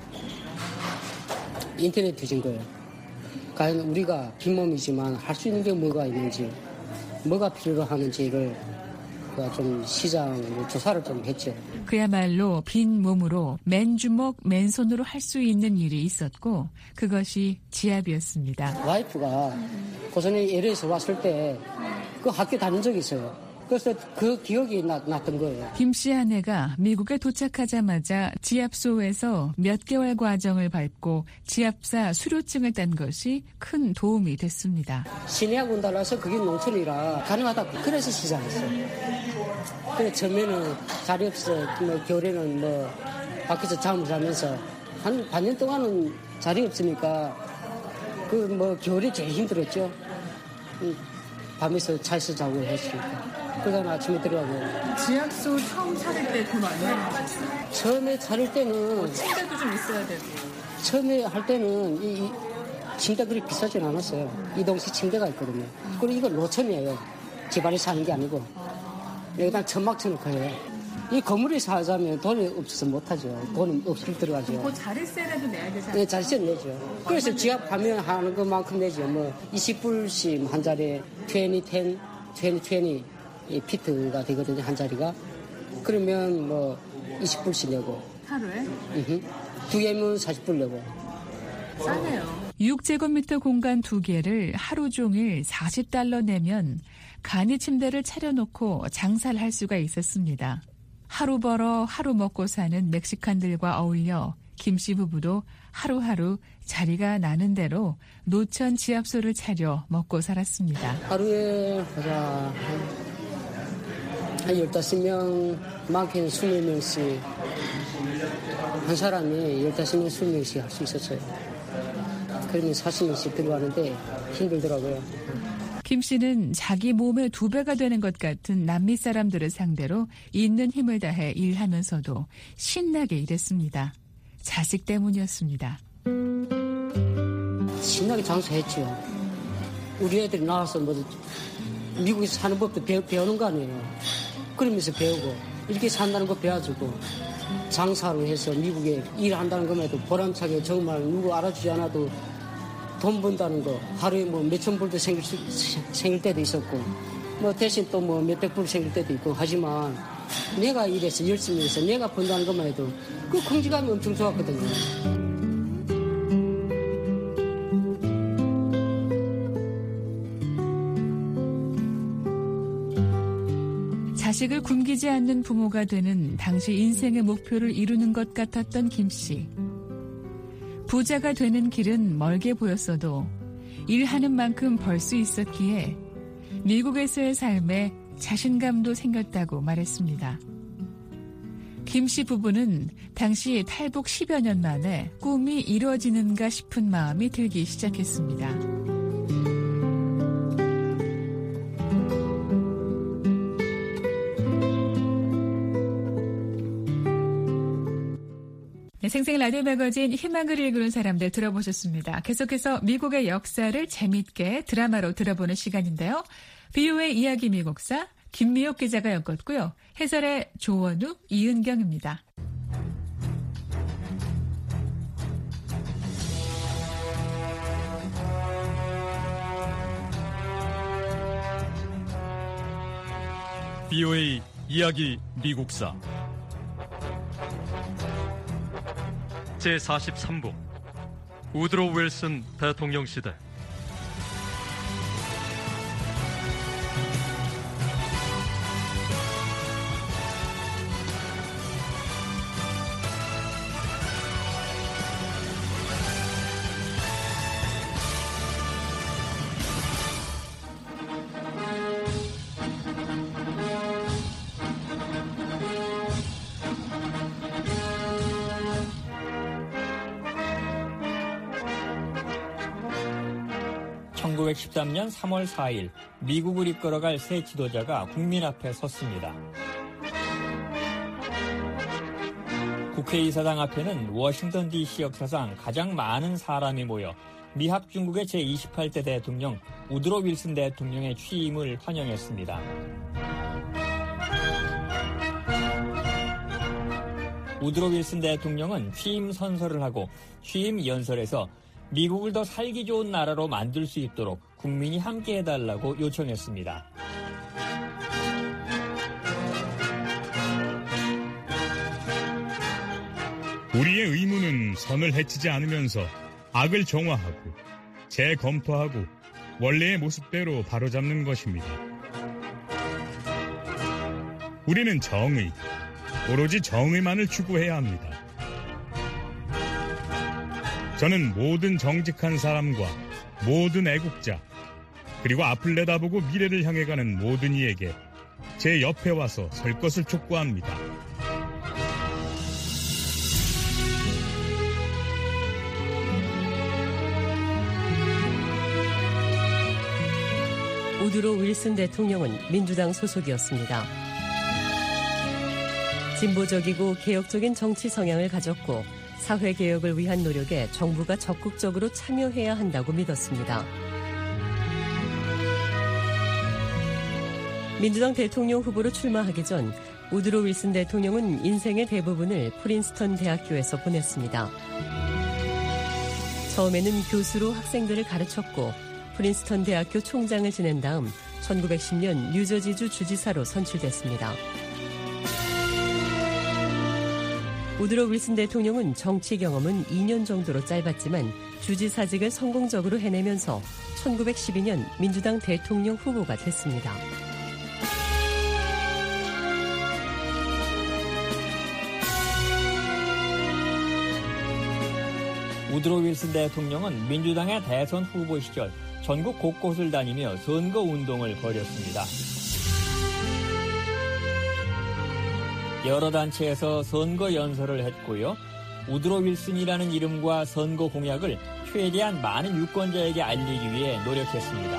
인터넷 뒤진 거예요. 과연 우리가 빈몸이지만 할 수 있는 게 뭐가 있는지, 뭐가 필요로 하는지를 좀 시장 조사를 좀 했죠. 그야말로 빈 몸으로 맨주먹 맨손으로 할 수 있는 일이 있었고 그것이 지압이었습니다. 와이프가 고선에 LA에서 왔을 때 그 학교 다닌 적이 있어요. 그래서 그 기억이 났던 거예요. 김 씨 아내가 미국에 도착하자마자 지압소에서 몇 개월 과정을 밟고 지압사 수료증을 딴 것이 큰 도움이 됐습니다. 시내하고 온달라서 그게 농촌이라 가능하다. 그래서 시작했어요. 그래 처음에는 자리 없어. 겨울에는 밖에서 잠을 자면서 한 반년 동안은 자리 없으니까 겨울이 제일 힘들었죠. 밤에서 차에서 자고 했으니까. 그러다 아침에 들어가고. 지압소 처음 차릴 때 돈 얼마나 받았어요? 처음에 차릴 때는 침대도 좀 있어야 되고. 처음에 할 때는 이 침대들이 비싸진 않았어요. 이동식 침대가 있거든요. 그리고 이건 노천이에요. 집안에 사는 게 아니고. 여기다 천막 쳐놓고 해요. 이 건물에서 하자면 돈이 없어서 못하죠. 돈이 없을 들어가죠. 그 자릿세라도 내야 되잖아요. 네, 자릿세 내죠. 그래서 지압하면 하는 것만큼 내죠. 20불씩 한 자리에 20 이 피트가 되거든요. 한 자리가. 그러면 20불씩 내고. 하루에? 두 개면 40불 내고. 싸네요. 6제곱미터 공간 2개를 하루 종일 $40 내면 간이 침대를 차려놓고 장사를 할 수가 있었습니다. 하루 벌어 하루 먹고 사는 멕시칸들과 어울려 김씨 부부도 하루하루 자리가 나는 대로 노천 지압소를 차려 먹고 살았습니다. 하루에 한 15명, 많게는 20명씩 한 사람이 15명, 20명씩 할 수 있었어요. 그러면 40명씩 들어가는데 힘들더라고요. 김 씨는 자기 몸의 2배가 되는 것 같은 남미 사람들을 상대로 있는 힘을 다해 일하면서도 신나게 일했습니다. 자식 때문이었습니다. 신나게 장사했죠. 우리 애들이 나와서 미국에서 사는 법도 배우는 거 아니에요. 그러면서 배우고 이렇게 산다는 거 배워주고 장사로 해서 미국에 일한다는 것만 해도 보람차게 정말 누구 알아주지 않아도 돈 번다는 거 하루에 몇천 불도 생길 때도 있었고 대신 또 몇백 불 생길 때도 있고 하지만 내가 일해서 열심히 해서 내가 번다는 것만 해도 그 긍지감이 엄청 좋았거든요. 자식을 굶기지 않는 부모가 되는 당시 인생의 목표를 이루는 것 같았던 김 씨. 부자가 되는 길은 멀게 보였어도 일하는 만큼 벌 수 있었기에 미국에서의 삶에 자신감도 생겼다고 말했습니다. 김 씨 부부는 당시 탈북 10여 년 만에 꿈이 이루어지는가 싶은 마음이 들기 시작했습니다. 생생 라디오 매거진 희망을 읽는 사람들 들어보셨습니다. 계속해서 미국의 역사를 재미있게 드라마로 들어보는 시간인데요. VOA 이야기 미국사 김미옥 기자가 엮었고요. 해설의 조원우, 이은경입니다. VOA 이야기 미국사 제43부 우드로 윌슨 대통령 시대 1913년 3월 4일 미국을 이끌어갈 새 지도자가 국민 앞에 섰습니다. 국회의사당 앞에는 워싱턴 DC 역사상 가장 많은 사람이 모여 미합중국의 제28대 대통령 우드로 윌슨 대통령의 취임을 환영했습니다. 우드로 윌슨 대통령은 취임 선서를 하고 취임 연설에서 미국을 더 살기 좋은 나라로 만들 수 있도록 국민이 함께 해달라고 요청했습니다. 우리의 의무는 선을 해치지 않으면서 악을 정화하고 재검토하고 원래의 모습대로 바로잡는 것입니다. 우리는 정의, 오로지 정의만을 추구해야 합니다. 저는 모든 정직한 사람과 모든 애국자, 그리고 앞을 내다보고 미래를 향해 가는 모든 이에게 제 옆에 와서 설 것을 촉구합니다. 우드로 윌슨 대통령은 민주당 소속이었습니다. 진보적이고 개혁적인 정치 성향을 가졌고 사회개혁을 위한 노력에 정부가 적극적으로 참여해야 한다고 믿었습니다. 민주당 대통령 후보로 출마하기 전 우드로 윌슨 대통령은 인생의 대부분을 프린스턴 대학교에서 보냈습니다. 처음에는 교수로 학생들을 가르쳤고 프린스턴 대학교 총장을 지낸 다음 1910년 뉴저지주 주지사로 선출됐습니다. 우드로 윌슨 대통령은 정치 경험은 2년 정도로 짧았지만 주지사직을 성공적으로 해내면서 1912년 민주당 대통령 후보가 됐습니다. 우드로 윌슨 대통령은 민주당의 대선 후보 시절 전국 곳곳을 다니며 선거운동을 벌였습니다. 여러 단체에서 선거 연설을 했고요. 우드로 윌슨이라는 이름과 선거 공약을 최대한 많은 유권자에게 알리기 위해 노력했습니다.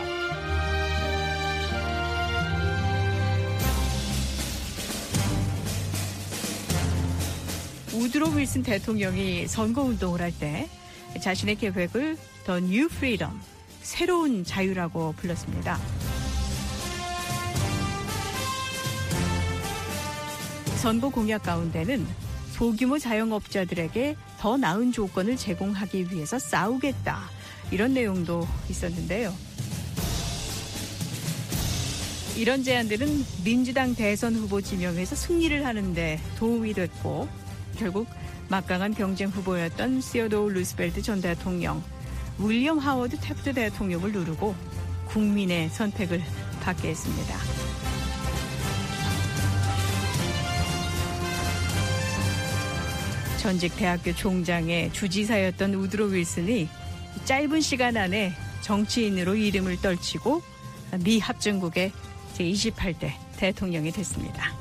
우드로 윌슨 대통령이 선거운동을 할 때 자신의 계획을 The New Freedom, 새로운 자유라고 불렀습니다. 선거 공약 가운데는 소규모 자영업자들에게 더 나은 조건을 제공하기 위해서 싸우겠다, 이런 내용도 있었는데요. 이런 제안들은 민주당 대선 후보 지명에서 승리를 하는데 도움이 됐고 결국 막강한 경쟁 후보였던 시어도어 루스벨트 전 대통령, 윌리엄 하워드 태프트 대통령을 누르고 국민의 선택을 받게 했습니다. 전직 대학교 총장의 주지사였던 우드로 윌슨이 짧은 시간 안에 정치인으로 이름을 떨치고 미 합중국의 제28대 대통령이 됐습니다.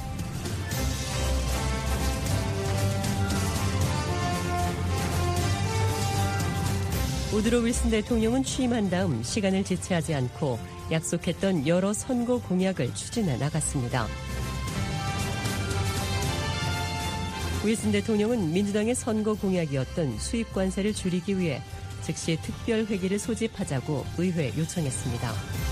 우드로 윌슨 대통령은 취임한 다음 시간을 지체하지 않고 약속했던 여러 선거 공약을 추진해 나갔습니다. 윌슨 대통령은 민주당의 선거 공약이었던 수입 관세를 줄이기 위해 즉시 특별회기를 소집하자고 의회에 요청했습니다.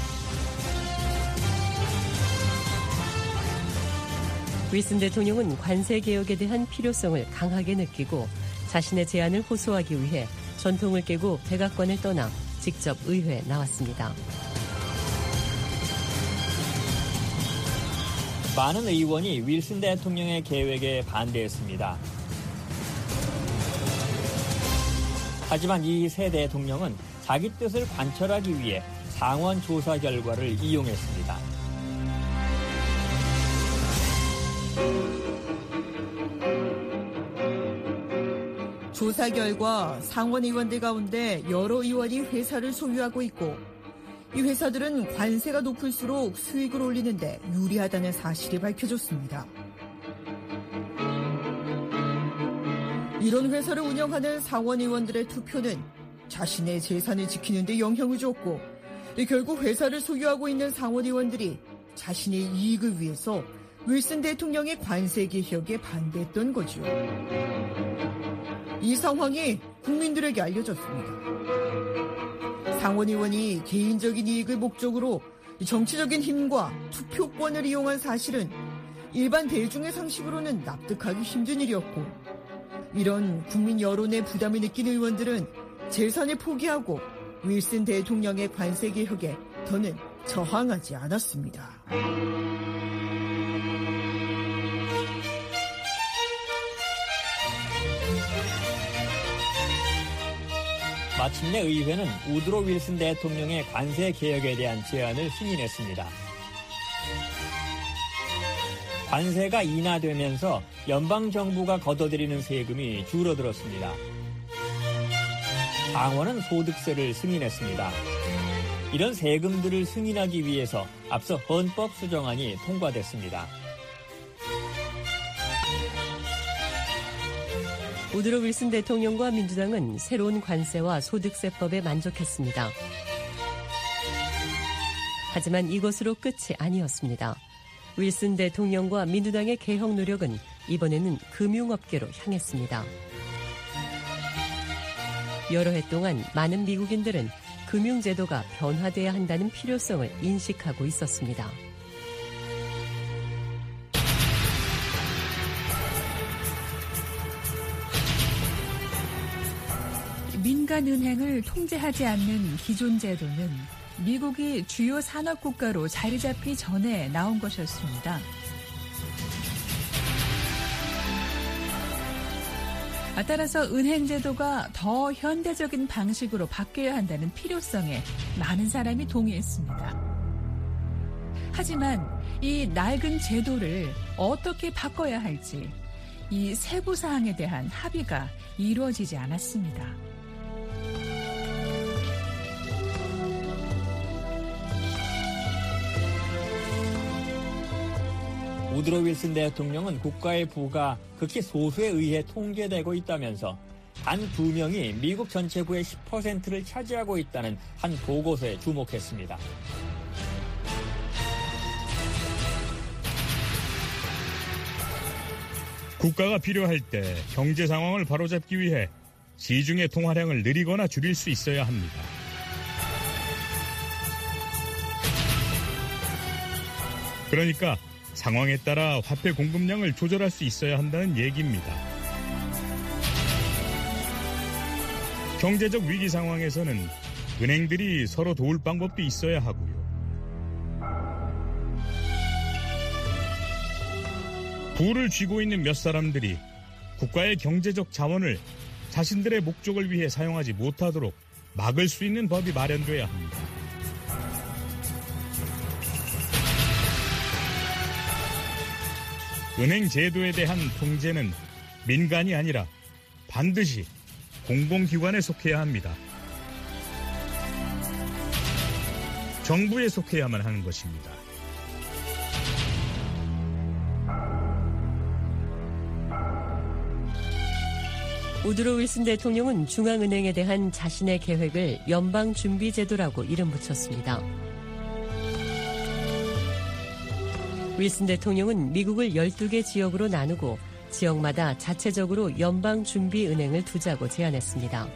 윌슨 대통령은 관세 개혁에 대한 필요성을 강하게 느끼고 자신의 제안을 호소하기 위해 전통을 깨고 백악관을 떠나 직접 의회에 나왔습니다. 많은 의원이 윌슨 대통령의 계획에 반대했습니다. 하지만 이 새 대통령은 자기 뜻을 관철하기 위해 상원 조사 결과를 이용했습니다. 조사 결과 상원 의원들 가운데 여러 의원이 회사를 소유하고 있고 이 회사들은 관세가 높을수록 수익을 올리는데 유리하다는 사실이 밝혀졌습니다. 이런 회사를 운영하는 상원 의원들의 투표는 자신의 재산을 지키는 데 영향을 줬고 결국 회사를 소유하고 있는 상원의원들이 자신의 이익을 위해서 윌슨 대통령의 관세 개혁에 반대했던 거죠. 이 상황이 국민들에게 알려졌습니다. 상원의원이 개인적인 이익을 목적으로 정치적인 힘과 투표권을 이용한 사실은 일반 대중의 상식으로는 납득하기 힘든 일이었고, 이런 국민 여론의 부담을 느낀 의원들은 재산을 포기하고 윌슨 대통령의 관세 개혁에 더는 저항하지 않았습니다. 마침내 의회는 우드로 윌슨 대통령의 관세 개혁에 대한 제안을 승인했습니다. 관세가 인하되면서 연방정부가 걷어들이는 세금이 줄어들었습니다. 상원은 소득세를 승인했습니다. 이런 세금들을 승인하기 위해서 앞서 헌법 수정안이 통과됐습니다. 우드로 윌슨 대통령과 민주당은 새로운 관세와 소득세법에 만족했습니다. 하지만 이것으로 끝이 아니었습니다. 윌슨 대통령과 민주당의 개혁 노력은 이번에는 금융업계로 향했습니다. 여러 해 동안 많은 미국인들은 금융제도가 변화돼야 한다는 필요성을 인식하고 있었습니다. 민간은행을 통제하지 않는 기존 제도는 미국이 주요 산업국가로 자리 잡기 전에 나온 것이었습니다. 따라서 은행 제도가 더 현대적인 방식으로 바뀌어야 한다는 필요성에 많은 사람이 동의했습니다. 하지만 이 낡은 제도를 어떻게 바꿔야 할지 이 세부 사항에 대한 합의가 이루어지지 않았습니다. 우드로 윌슨 대통령은 국가의 부가 극히 소수에 의해 통제되고 있다면서 단 2명이 미국 전체 부의 10%를 차지하고 있다는 한 보고서에 주목했습니다. 국가가 필요할 때 경제 상황을 바로잡기 위해 시중의 통화량을 늘리거나 줄일 수 있어야 합니다. 그러니까 상황에 따라 화폐 공급량을 조절할 수 있어야 한다는 얘기입니다. 경제적 위기 상황에서는 은행들이 서로 도울 방법도 있어야 하고요. 부를 쥐고 있는 몇 사람들이 국가의 경제적 자원을 자신들의 목적을 위해 사용하지 못하도록 막을 수 있는 법이 마련돼야 합니다. 은행 제도에 대한 통제는 민간이 아니라 반드시 공공기관에 속해야 합니다. 정부에 속해야만 하는 것입니다. 우드로 윌슨 대통령은 중앙은행에 대한 자신의 계획을 연방준비제도라고 이름 붙였습니다. 윌슨 대통령은 미국을 12개 지역으로 나누고 지역마다 자체적으로 연방준비은행을 두자고 제안했습니다.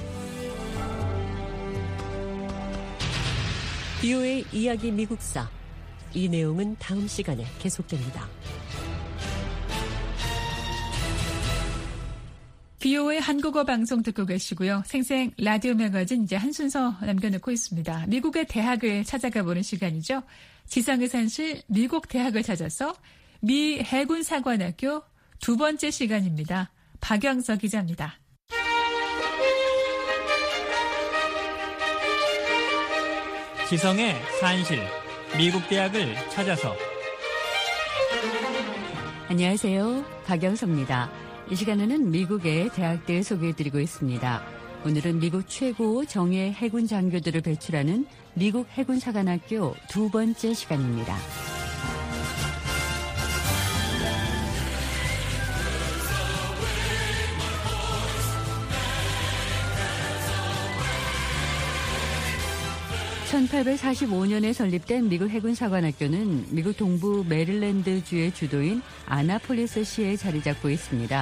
BOA 이야기 미국사. 이 내용은 다음 시간에 계속됩니다. BOA 한국어 방송 듣고 계시고요. 생생 라디오 매거진 이제 한 순서 남겨놓고 있습니다. 미국의 대학을 찾아가 보는 시간이죠. 지상의 산실 미국 대학을 찾아서 미 해군사관학교 두 번째 시간입니다. 박영서 기자입니다. 지성의 산실 미국 대학을 찾아서. 안녕하세요. 박영서입니다. 이 시간에는 미국의 대학들 소개해드리고 있습니다. 오늘은 미국 최고 정예 해군 장교들을 배출하는 미국 해군사관학교 두 번째 시간입니다. 1845년에 설립된 미국 해군사관학교는 미국 동부 메릴랜드주의 주도인 아나폴리스시에 자리 잡고 있습니다.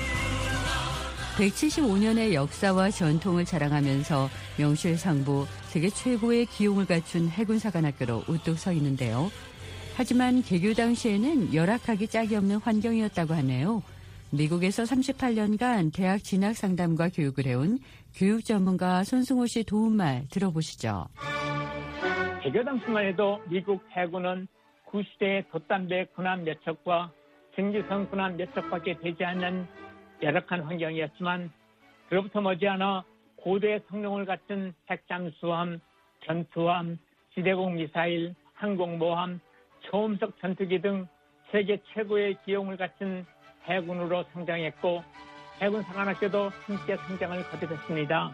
175년의 역사와 전통을 자랑하면서 명실상부 세계 최고의 기용을 갖춘 해군사관학교로 우뚝 서 있는데요. 하지만 개교 당시에는 열악하기 짝이 없는 환경이었다고 하네요. 미국에서 38년간 대학 진학 상담과 교육을 해온 교육 전문가 손승호 씨 도움말 들어보시죠. 개교 당시만 해도 미국 해군은 구시대의 돛담배 군함 몇 척과 증기선 군함 몇 척밖에 되지 않는 열악한 환경이었지만 그로부터 머지않아 고도의 성능을 갖춘 핵잠수함, 전투함, 지대공 미사일, 항공모함, 초음속 전투기 등 세계 최고의 기용을 갖춘 해군으로 성장했고 해군사관학교도 함께 성장을 거듭했습니다.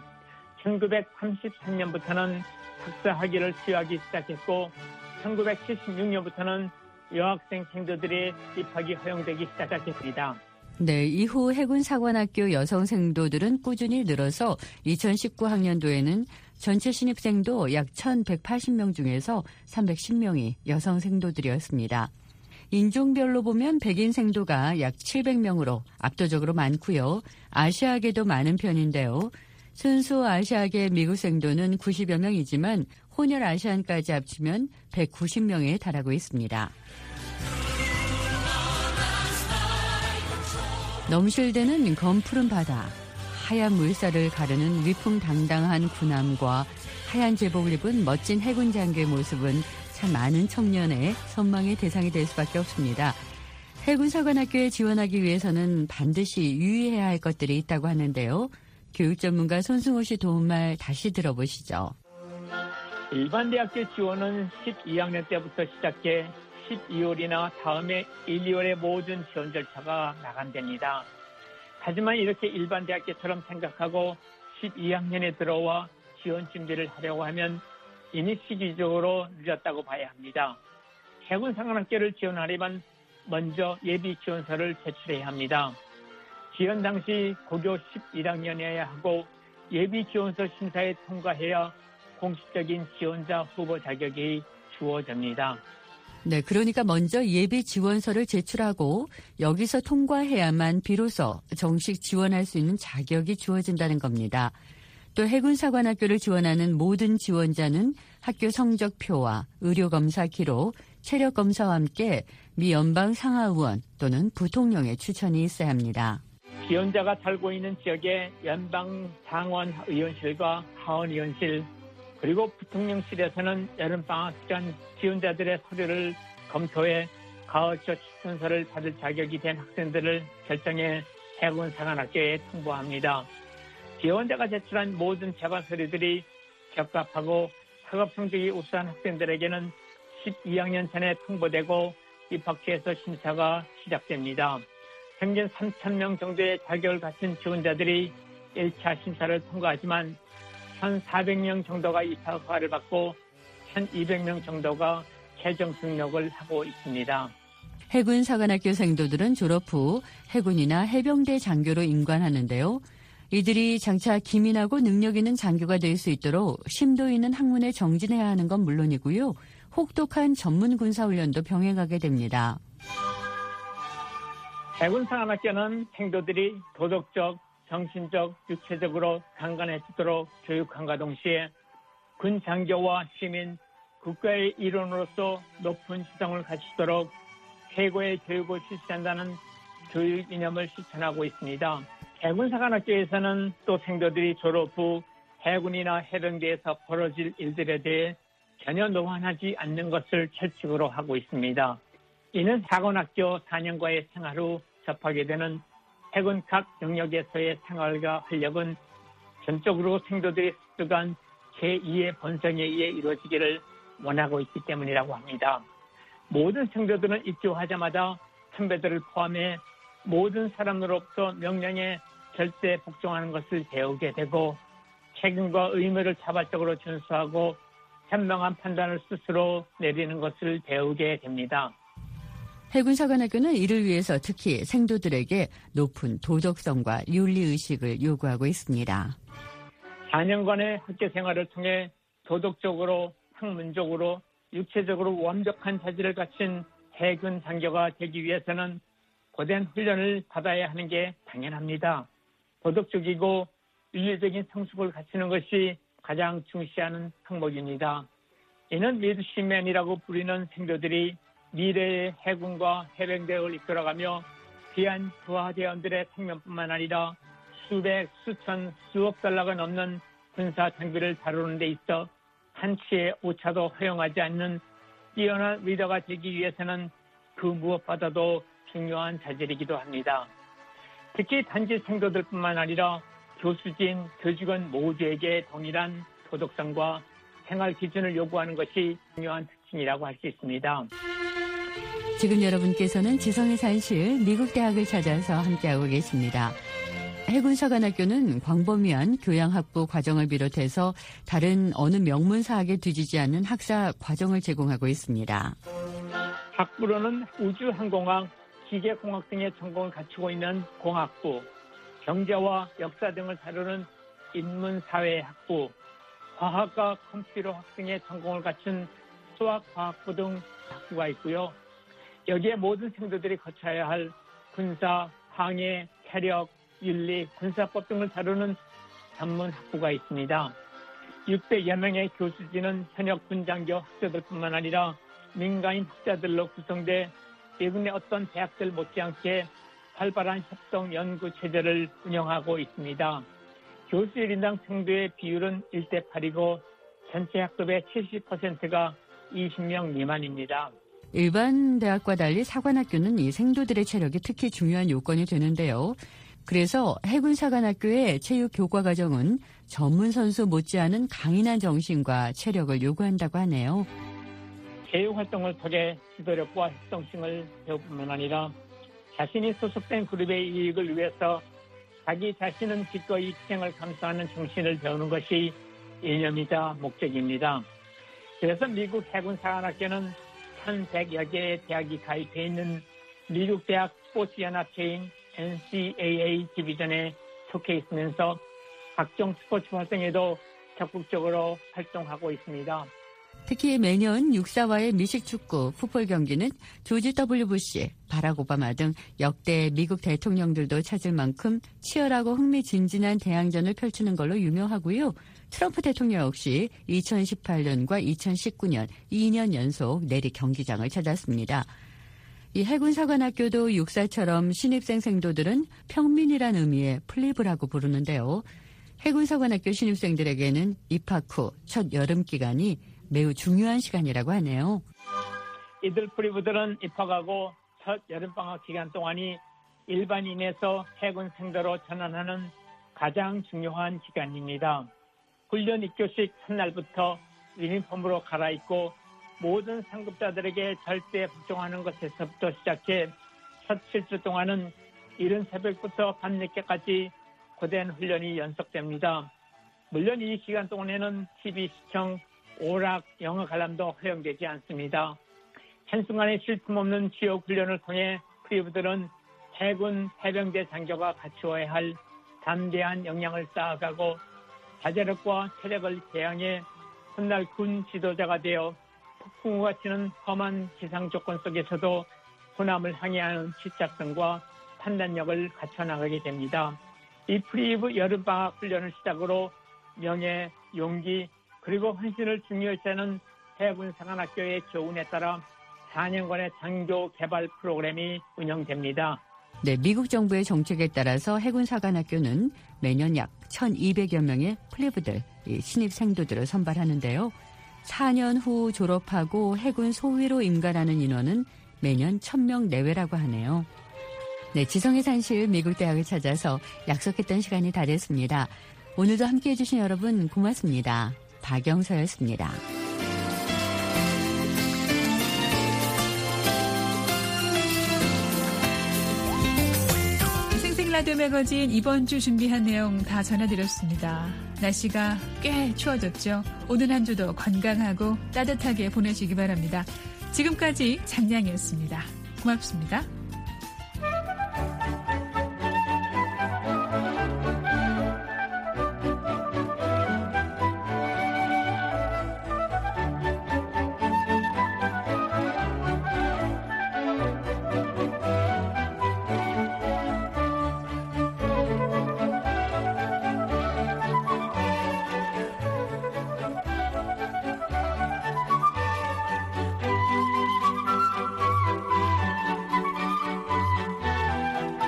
1933년부터는 학사 학위를 수여하기 시작했고 1976년부터는 여학생 생도들의 입학이 허용되기 시작했습니다. 네, 이후 해군사관학교 여성 생도들은 꾸준히 늘어서 2019학년도에는 전체 신입생도 약 1,180명 중에서 310명이 여성 생도들이었습니다. 인종별로 보면 백인 생도가 약 700명으로 압도적으로 많고요. 아시아계도 많은 편인데요. 순수 아시아계 미국 생도는 90여 명이지만 혼혈 아시안까지 합치면 190명에 달하고 있습니다. 넘실대는 검푸른 바다, 하얀 물살을 가르는 위풍당당한 군함과 하얀 제복을 입은 멋진 해군 장교의 모습은 참 많은 청년의 선망의 대상이 될 수밖에 없습니다. 해군사관학교에 지원하기 위해서는 반드시 유의해야 할 것들이 있다고 하는데요. 교육 전문가 손승호 씨 도움말 다시 들어보시죠. 일반 대학교 지원은 12학년 때부터 시작해 12월이나 다음에 1, 2월에 모든 지원 절차가 마감됩니다. 하지만 이렇게 일반 대학교처럼 생각하고 12학년에 들어와 지원 준비를 하려고 하면 이미 시기적으로 늦었다고 봐야 합니다. 해군사관학교를 지원하려면 먼저 예비 지원서를 제출해야 합니다. 지원 당시 고교 11학년이어야 하고 예비 지원서 심사에 통과해야 공식적인 지원자 후보 자격이 주어집니다. 네, 그러니까 먼저 예비 지원서를 제출하고 여기서 통과해야만 비로소 정식 지원할 수 있는 자격이 주어진다는 겁니다. 또 해군사관학교를 지원하는 모든 지원자는 학교 성적표와 의료검사 기록, 체력검사와 함께 미 연방상하의원 또는 부통령의 추천이 있어야 합니다. 지원자가 살고 있는 지역의 연방상원의원실과 하원의원실 그리고 부통령실에서는 여름방학 기간 지원자들의 서류를 검토해 가을초 추천서를 받을 자격이 된 학생들을 결정해 해군사관학교에 통보합니다. 지원자가 제출한 모든 재반 서류들이 적합하고 학업 성적이 우수한 학생들에게는 12학년 전에 통보되고 입학처에서 심사가 시작됩니다. 평균 3,000명 정도의 자격을 갖춘 지원자들이 1차 심사를 통과하지만 1,400명 정도가 입학 허가를 받고 1,200명 정도가 최종 등록을 하고 있습니다. 해군사관학교 생도들은 졸업 후 해군이나 해병대 장교로 임관하는데요. 이들이 장차 기민하고 능력 있는 장교가 될 수 있도록 심도 있는 학문에 정진해야 하는 건 물론이고요. 혹독한 전문 군사훈련도 병행하게 됩니다. 해군사관학교는 생도들이 도덕적, 정신적, 육체적으로 강건해지도록 교육함과 동시에 군 장교와 시민, 국가의 일원으로서 높은 지성을 갖추도록 최고의 교육을 실시한다는 교육 이념을 실천하고 있습니다. 해군사관학교에서는 또 생도들이 졸업 후 해군이나 해병대에서 벌어질 일들에 대해 전혀 노안하지 않는 것을 철칙으로 하고 있습니다. 이는 사관학교 4년과의 생활 후 접하게 되는 해군 각 영역에서의 생활과 활력은 전적으로 생도들이 습득한 제2의 본성에 의해 이루어지기를 원하고 있기 때문이라고 합니다. 모든 생도들은 입교하자마자 선배들을 포함해 모든 사람으로부터 명령에 절대 복종하는 것을 배우게 되고 책임과 의무를 자발적으로 준수하고 현명한 판단을 스스로 내리는 것을 배우게 됩니다. 해군사관학교는 이를 위해서 특히 생도들에게 높은 도덕성과 윤리의식을 요구하고 있습니다. 4년간의 학교 생활을 통해 도덕적으로 학문적으로 육체적으로 완벽한 자질을 갖춘 해군 장교가 되기 위해서는 고된 훈련을 받아야 하는 게 당연합니다. 도덕적이고 윤리적인 성숙을 갖추는 것이 가장 중시하는 항목입니다. 이는 미드시맨이라고 부르는 생도들이 미래의 해군과 해병대를 이끌어가며 귀한 부하대원들의 생명뿐만 아니라 수백, 수천, 수억 달러가 넘는 군사 장비를 다루는 데 있어 한치의 오차도 허용하지 않는 뛰어난 리더가 되기 위해서는 그 무엇보다도 중요한 자질이기도 합니다. 특히 단지 생도들뿐만 아니라 교수진, 교직원 모두에게 동일한 도덕성과 생활 기준을 요구하는 것이 중요한 특징이라고 할 수 있습니다. 지금 여러분께서는 지성의 산실 미국 대학을 찾아서 함께하고 계십니다. 해군사관학교는 광범위한 교양학부 과정을 비롯해서 다른 어느 명문사학에 뒤지지 않는 학사 과정을 제공하고 있습니다. 학부로는 우주항공학, 기계공학 등의 전공을 갖추고 있는 공학부, 경제와 역사 등을 다루는 인문사회학부, 과학과 컴퓨터학 등의 전공을 갖춘 수학과학부 등 학부가 있고요. 여기에 모든 생도들이 거쳐야 할 군사, 항해, 체력, 윤리, 군사법 등을 다루는 전문 학부가 있습니다. 600여 명의 교수진은 현역 군장교 학자들뿐만 아니라 민간인 학자들로 구성돼 미국 내 어떤 대학들 못지않게 활발한 협동 연구 체제를 운영하고 있습니다. 교수 1인당 생도의 비율은 1:8이고 전체 학급의 70%가 20명 미만입니다. 일반 대학과 달리 사관학교는 이 생도들의 체력이 특히 중요한 요건이 되는데요. 그래서 해군사관학교의 체육 교과 과정은 전문 선수 못지않은 강인한 정신과 체력을 요구한다고 하네요. 체육 활동을 통해 지도력과 협동심을 배울 뿐만 아니라 자신이 소속된 그룹의 이익을 위해서 자기 자신은 기꺼이 희생을 감수하는 정신을 배우는 것이 이념이자 목적입니다. 그래서 미국 해군사관학교는 1,100여 개의 대학이 가입해 있는 미국 대학 스포츠연합체인 NCAA 디비전에 속해 있으면서 각종 스포츠 활동에도 적극적으로 활동하고 있습니다. 특히 매년 육사와의 미식축구, 풋볼 경기는 조지 W. 부시, 바락 오바마 등 역대 미국 대통령들도 찾을 만큼 치열하고 흥미진진한 대항전을 펼치는 걸로 유명하고요. 트럼프 대통령 역시 2018년과 2019년 2년 연속 내리 경기장을 찾았습니다. 이 해군사관학교도 육사처럼 신입생 생도들은 평민이란 의미의 플립이라고 부르는데요. 해군사관학교 신입생들에게는 입학 후 첫 여름 기간이 매우 중요한 시간이라고 하네요. 이들 플리브들은 입학하고 첫 여름방학 기간 동안이 일반인에서 해군 생도로 전환하는 가장 중요한 기간입니다. 훈련 입교식 첫날부터 유니폼으로 갈아입고 모든 상급자들에게 절대 복종하는 것에서부터 시작해 첫 7주 동안은 이른 새벽부터 밤늦게까지 고된 훈련이 연속됩니다. 물론 이 기간 동안에는 TV 시청, 오락, 영어 관람도 허용되지 않습니다. 한순간에 쉴 틈 없는 지옥 훈련을 통해 프리브들은 해군 해병대 장교가 갖추어야 할 담대한 역량을 쌓아가고 자제력과 체력을 개양해 훗날 군 지도자가 되어 폭풍우가 치는 험한 기상 조건 속에서도 군함을 항해하는 집착성과 판단력을 갖춰나가게 됩니다. 이 프리브 여름방학 훈련을 시작으로 명예, 용기, 그리고 헌신을 중요시하는 해군사관학교의 교훈에 따라 4년간의 장교 개발 프로그램이 운영됩니다. 네, 미국 정부의 정책에 따라서 해군사관학교는 매년 약 1,200여 명의 플리브들, 신입 생도들을 선발하는데요. 4년 후 졸업하고 해군 소위로 임관하는 인원은 매년 1,000명 내외라고 하네요. 네, 지성의 산실 미국 대학을 찾아서 약속했던 시간이 다 됐습니다. 오늘도 함께해 주신 여러분 고맙습니다. 박영서였습니다. 생생라디오 매거진 이번 주 준비한 내용 다 전해드렸습니다. 날씨가 꽤 추워졌죠. 오늘 한 주도 건강하고 따뜻하게 보내시기 바랍니다. 지금까지 장량이었습니다. 고맙습니다.